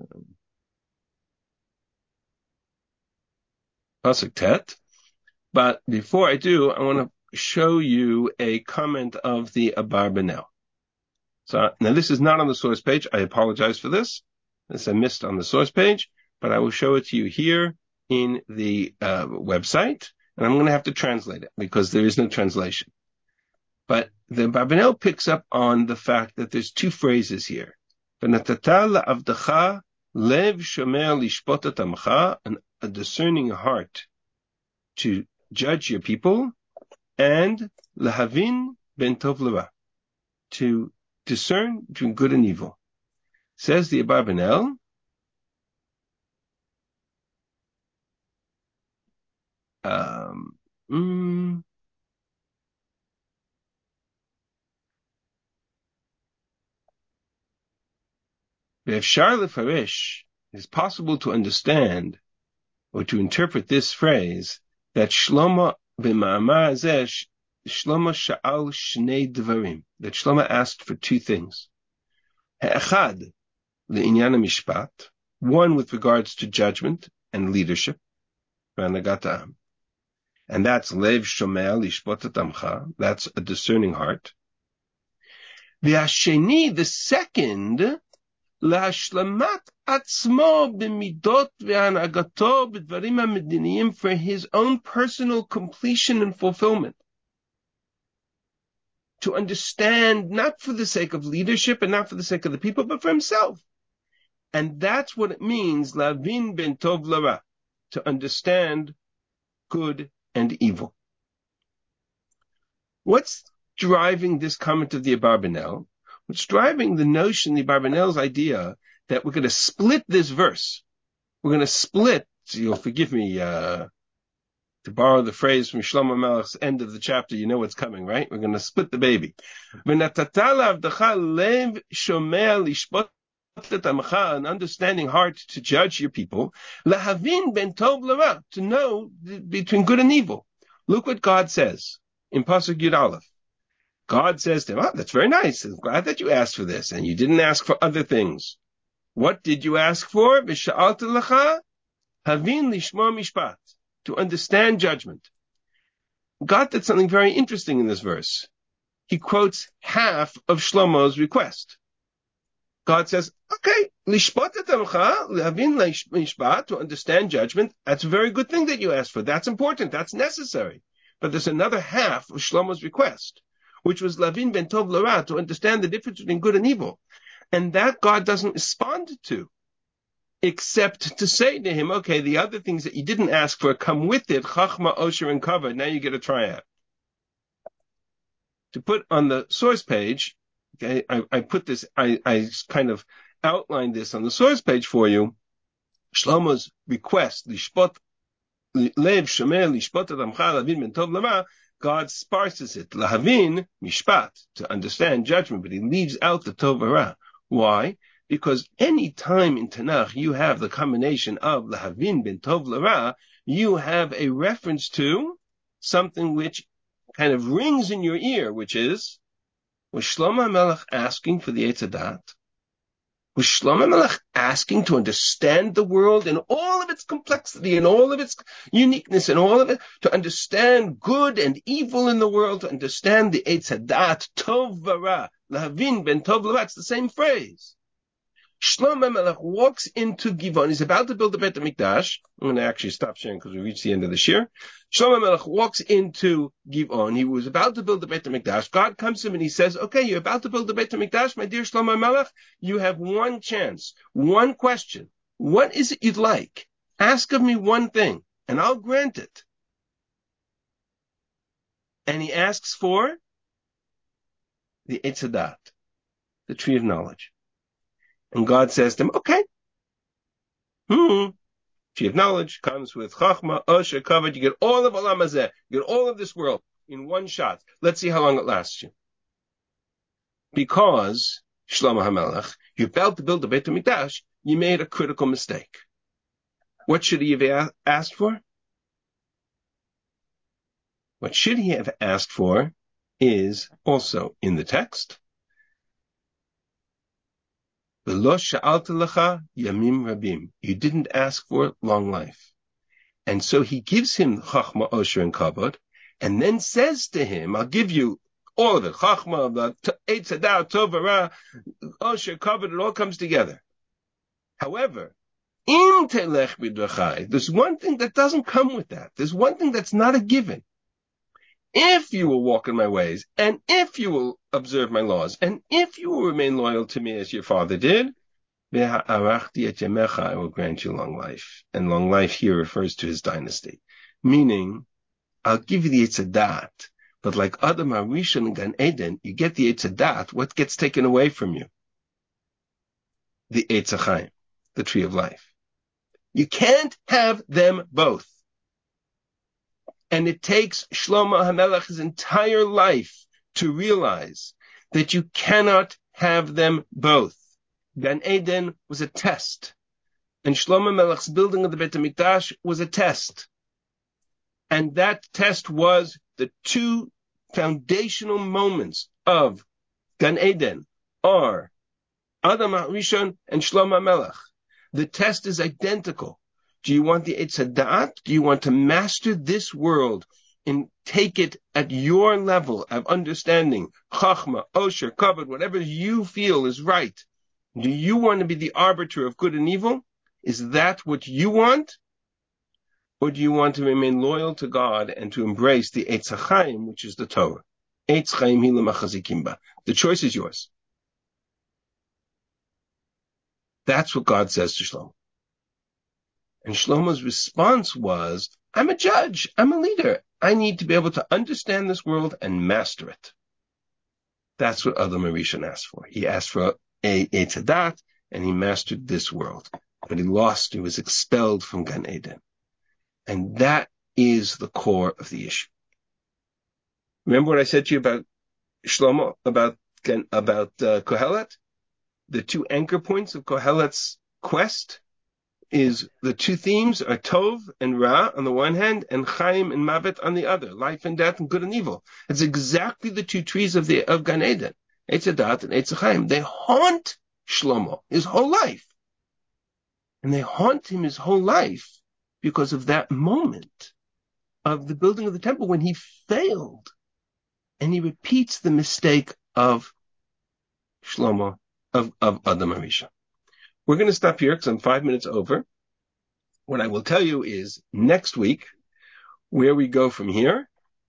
Pasuk Tet. But before I do, I want to show you a comment of the Abarbanel. So now this is not on the source page. I apologize for this. This I missed on the source page, but I will show it to you here in the uh, website, and I'm going to have to translate it because there is no translation. But the Abarbanel picks up on the fact that there's two phrases here. V'natata la'avdecha lev shomer lishpot et amcha, a discerning heart to judge your people, and lahavin ben tov lera, to discern between good and evil. Says the Abarbanel, um, mm, Ve'efshar lefarish, it's possible to understand or to interpret this phrase that Shlomo b'ma'amar hazeh, Shlomo sha'al shnei dvarim, that Shlomo asked for two things. Ha'echad le'inyan mishpat, one with regards to judgment and leadership, and that's lev shomer lishpot et amcha, that's a discerning heart. Ve'hasheni, the second, להשלמת עצמו במידות והנהגתו בדברים המדיניים, for his own personal completion and fulfillment. To understand, not for the sake of leadership and not for the sake of the people, but for himself. And that's what it means, להבין בין טוב לרע, to understand good and evil. What's driving this comment of the Abarbanel? What's driving the notion, the Abarbanel's idea, that we're going to split this verse. We're going to split, you'll forgive me, uh, to borrow the phrase from Shlomo Melech's end of the chapter, you know what's coming, right? We're going to split the baby. An understanding heart to judge your people, to know between good and evil. Look what God says in Pasuk Yud Aleph. God says to him, oh, that's very nice. I'm glad that you asked for this, and you didn't ask for other things. What did you ask for? V'sha'alta lecha havin lishma mishpat, to understand judgment. God did something very interesting in this verse. He quotes half of Shlomo's request. God says, okay, lishpat et amcha, havin mishpat, to understand judgment, that's a very good thing that you asked for. That's important. That's necessary. But there's another half of Shlomo's request, which was lavin ben tov l'ra, to understand the difference between good and evil. And that God doesn't respond to, except to say to him, okay, the other things that you didn't ask for come with it, chachma, osher, and kavod. Now you get a tryout. To put on the source page, okay, I, I put this, I, I kind of outlined this on the source page for you. Shlomo's request, lishpot, lev shomer, lishpot adamcha, lavin ben tov l'ra, God sparses it, lahavin mishpat, to understand judgment, but he leaves out the tov v'ra. Why? Because any time in Tanakh you have the combination of lahavin ben tov l'ra, you have a reference to something which kind of rings in your ear, which is, was Shlomo HaMelech asking for the Eitz Hadat? Was Shlomo HaMelech asking to understand the world in all of its complexity and all of its uniqueness and all of it, to understand good and evil in the world, to understand the Eitz Hadat, Tov V'Ra, Lahavin ben Tov L'Ra, it's the same phrase. Shlomo HaMelech walks into Givon. He's about to build the Beit HaMikdash. I'm going to actually stop sharing because we reached the end of the shir. Shlomo HaMelech walks into Givon. He was about to build the Beit HaMikdash. God comes to him and he says, okay, you're about to build the Beit HaMikdash, my dear Shlomo HaMelech. You have one chance, one question. What is it you'd like? Ask of me one thing, and I'll grant it. And he asks for the Eitz Hadat, the tree of knowledge. And God says to him, okay. Hmm. Tree of knowledge comes with Chachma, Osher, Kavod. You get all of Olam Hazeh. You get all of this world in one shot. Let's see how long it lasts you. Because, Shlomo HaMelech, you're about to build the Beit HaMikdash, you made a critical mistake. What should he have asked for? What should he have asked for is also in the text. V'lo sha'alta lecha yamim rabim. You didn't ask for long life. And so he gives him chachma, osher, and kavod, and then says to him, I'll give you all of it. Chachma, the eitz hadat, tov hara, osher, kavod, it all comes together. However, im telech b'drachai, there's one thing that doesn't come with that. There's one thing that's not a given. If you will walk in my ways, and if you will observe my laws, and if you will remain loyal to me as your father did, I will grant you long life. And long life here refers to his dynasty. Meaning, I'll give you the Eitz Hadat, but like Adam HaRishon and Gan Eden, you get the Eitz Hadat, what gets taken away from you? The Eitz HaChaim, the tree of life. You can't have them both. And it takes Shlomo HaMelech's entire life to realize that you cannot have them both. Gan Eden was a test. And Shlomo HaMelech's building of the Beit HaMikdash was a test. And that test was the two foundational moments of Gan Eden are Adam HaRishon and Shlomo HaMelech. The test is identical. Do you want the Eitz Hadat? Do you want to master this world and take it at your level of understanding, Chachma, Osher, Kavod, whatever you feel is right? Do you want to be the arbiter of good and evil? Is that what you want? Or do you want to remain loyal to God and to embrace the Eitz HaChaim, which is the Torah? Eitz Chaim hi l'machazikim ba. The choice is yours. That's what God says to Shlomo. And Shlomo's response was, I'm a judge. I'm a leader. I need to be able to understand this world and master it. That's what Adam HaRishon asked for. He asked for a Eitz Hadat, and he mastered this world. But he lost, he was expelled from Gan Eden. And that is the core of the issue. Remember what I said to you about Shlomo, about, about uh, Kohelet? The two anchor points of Kohelet's quest is the two themes are Tov and Ra on the one hand, and Chaim and Mavet on the other, life and death and good and evil. It's exactly the two trees of the of Gan Eden, Eitz Hadat and Eitz Chaim. They haunt Shlomo his whole life, and they haunt him his whole life because of that moment of the building of the temple when he failed, and he repeats the mistake of Shlomo of of Adam HaRishon. We're going to stop here because I'm five minutes over. What I will tell you is next week, where we go from here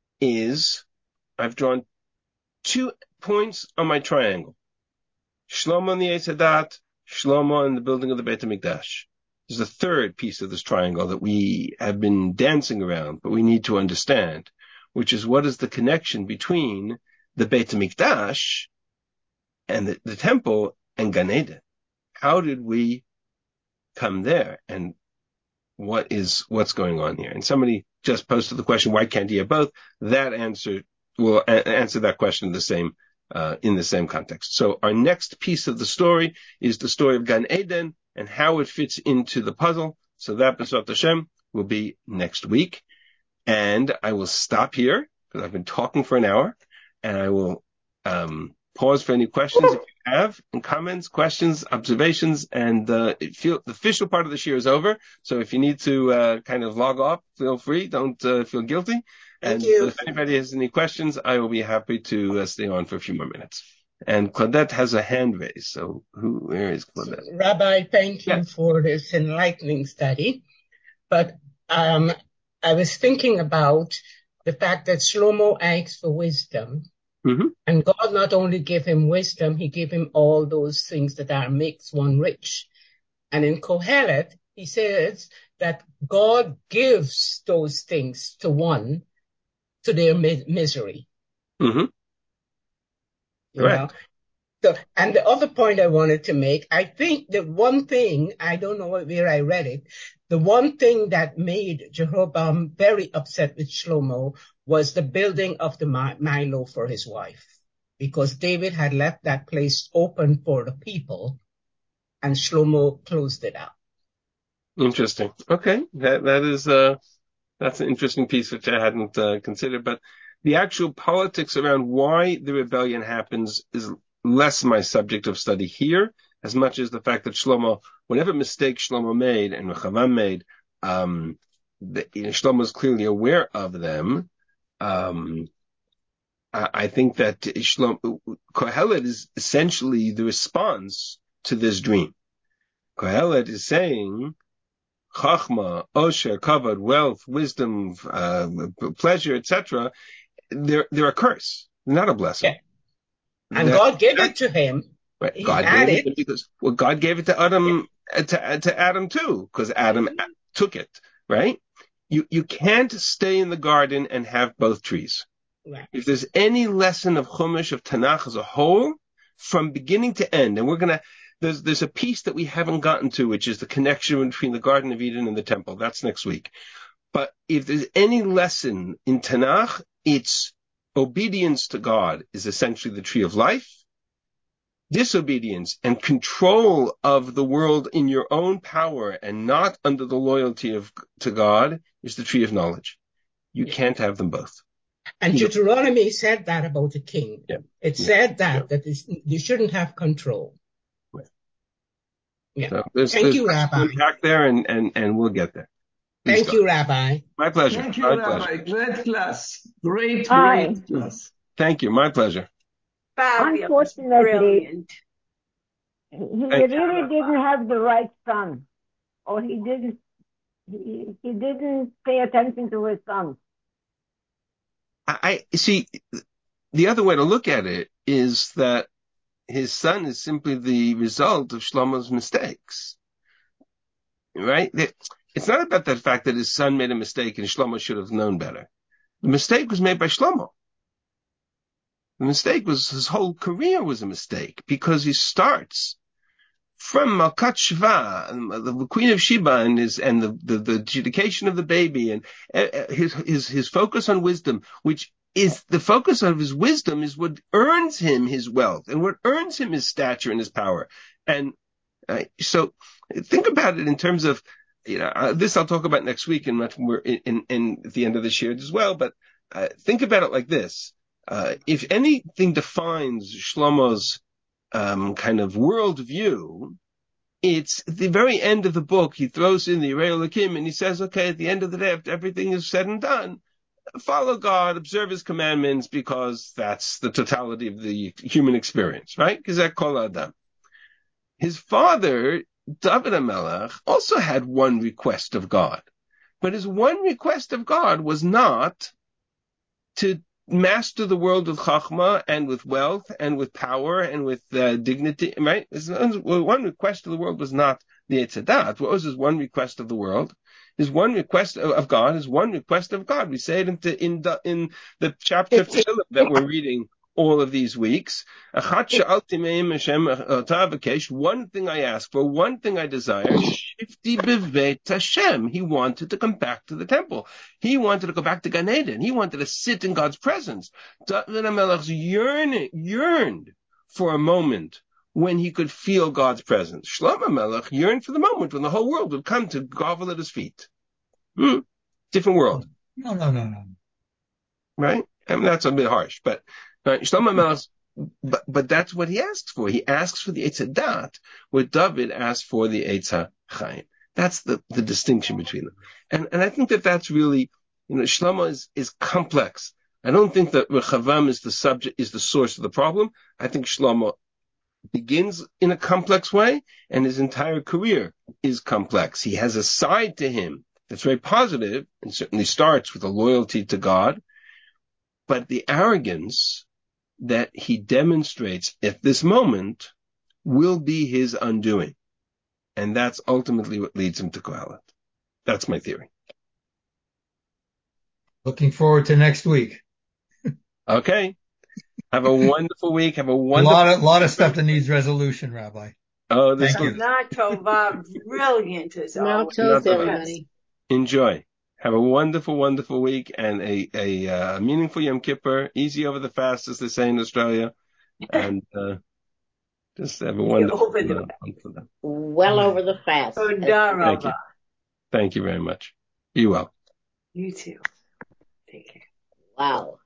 is I've drawn two points on my triangle. Shlomo and the Eitz Hadat, Shlomo and the building of the Beit HaMikdash. There's a third piece of this triangle that we have been dancing around, but we need to understand, which is what is the connection between the Beit HaMikdash and the, the temple and Gan Eden. How did we come there, and what is what's going on here? And somebody just posted the question, why can't he have both? That answer will a- answer that question the same uh, in the same context. So our next piece of the story is the story of Gan Eden and how it fits into the puzzle. So that B'ezrat Hashem will be next week, and I will stop here because I've been talking for an hour, and I will um, pause for any questions if you have, and comments, questions, observations, and uh, feel, the official part of the shir is over. So if you need to uh, kind of log off, feel free. Don't uh, feel guilty. Thank and you. If anybody has any questions, I will be happy to uh, stay on for a few more minutes. And Claudette has a hand raised. So who? Where is Claudette? Rabbi, thank you yes. for this enlightening study. But um, I was thinking about the fact that Shlomo asked for wisdom. Mm-hmm. And God not only gave him wisdom, he gave him all those things that are makes one rich. And in Kohelet, he says that God gives those things to one to their mi- misery. Mm-hmm. You know? So, and the other point I wanted to make, I think the one thing, I don't know where I read it, the one thing that made Jeroboam very upset with Shlomo was the building of the Milo for his wife, because David had left that place open for the people, and Shlomo closed it out. Interesting. Okay. That, that is, uh, that's an interesting piece which I hadn't, uh, considered, but the actual politics around why the rebellion happens is less my subject of study here, as much as the fact that Shlomo, whatever mistake Shlomo made and Rechavam made, um, the, you know, Shlomo is clearly aware of them. Um, I, I think that Shlomo, Kohelet is essentially the response to this dream. Kohelet is saying, Chachma, Osher, Kavod, wealth, wisdom, uh, pleasure, et cetera. They're, they're a curse, not a blessing. Yeah. And that, God gave it to him. Right. He God had gave it. it because, well, God gave it to Adam, yeah. to, to Adam too, because Adam mm-hmm. took it, right? You, you can't stay in the garden and have both trees. Right. If there's any lesson of Chumash, of Tanakh as a whole, from beginning to end, and we're gonna, there's, there's a piece that we haven't gotten to, which is the connection between the Garden of Eden and the temple. That's next week. But if there's any lesson in Tanakh, it's obedience to God is essentially the tree of life. Disobedience and control of the world in your own power and not under the loyalty of to God is the tree of knowledge. You can't have them both. And you Deuteronomy know. said that about the king. Yeah. It yeah. said that, yeah. that you shouldn't have control. Right. Yeah. So there's, Thank there's you, Rabbi. Back there and, and, and we'll get there. Please Thank God. you, Rabbi. My pleasure. Thank you, My Rabbi. pleasure. Great class. Great, Hi. great class. Thank you. My pleasure. Fabulous. Unfortunately, brilliant. He really didn't have the right son, or he didn't. He, he didn't pay attention to his son. I, I see. The other way to look at it is that his son is simply the result of Shlomo's mistakes, right? It's not about the fact that his son made a mistake and Shlomo should have known better. The mistake was made by Shlomo. The mistake was his whole career was a mistake because he starts from Malkat Sheva, the Queen of Sheba, and his and the, the, the adjudication of the baby, and his his his focus on wisdom, which is the focus of his wisdom, is what earns him his wealth and what earns him his stature and his power. And uh, so, think about it in terms of, you know, uh, this I'll talk about next week and much more in, in, in at the end of this year as well. But uh, think about it like this: uh, if anything defines Shlomo's Um, kind of worldview, it's the very end of the book. He throws in the Yirei Elokim and he says, okay, at the end of the day, after everything is said and done, follow God, observe his commandments, because that's the totality of the human experience, right? Kizek kol adam. His father, David HaMelech, also had one request of God, but his one request of God was not to master the world with chachma and with wealth and with power and with uh, dignity, right? His one request of the world was not the Eitz Hadat. What was his one request of the world? His one request of God, his one request of God. We say it in the, in the, in the chapter of Tehillim that we're reading all of these weeks. One thing I ask for, one thing I desire, Shifti bevet Hashem. He wanted to come back to the temple. He wanted to go back to Gan Eden. He wanted to sit in God's presence. David HaMelech yearned, yearned for a moment when he could feel God's presence. Shlomo HaMelech yearned for the moment when the whole world would come to grovel at his feet. Hmm? Different world. No, no, no, no. Right? I mean, that's a bit harsh, but right? Shlomo HaMelech, but, but that's what he asks for. He asks for the Eitz Hadat, where David asked for the Eitz HaChaim. That's the, the distinction between them. And, and I think that that's really, you know, Shlomo is, is complex. I don't think that Rechavam is the subject, is the source of the problem. I think Shlomo begins in a complex way, and his entire career is complex. He has a side to him that's very positive, and certainly starts with a loyalty to God, but the arrogance that he demonstrates at this moment will be his undoing. And that's ultimately what leads him to Kohelet. That's my theory. Looking forward to next week. Okay. Have a wonderful week. Have a wonderful... A lot of, lot of stuff that needs resolution, Rabbi. Oh, this is... Not Tova, brilliant as always. Not everybody. Enjoy. Have a wonderful, wonderful week and a, a, uh, meaningful Yom Kippur. Easy over the fast, as they say in Australia. And, uh, Just have a wonderful over the, month for them. Well over the fast. Thank you. Thank you very much. Be well. You too. Take care. Wow.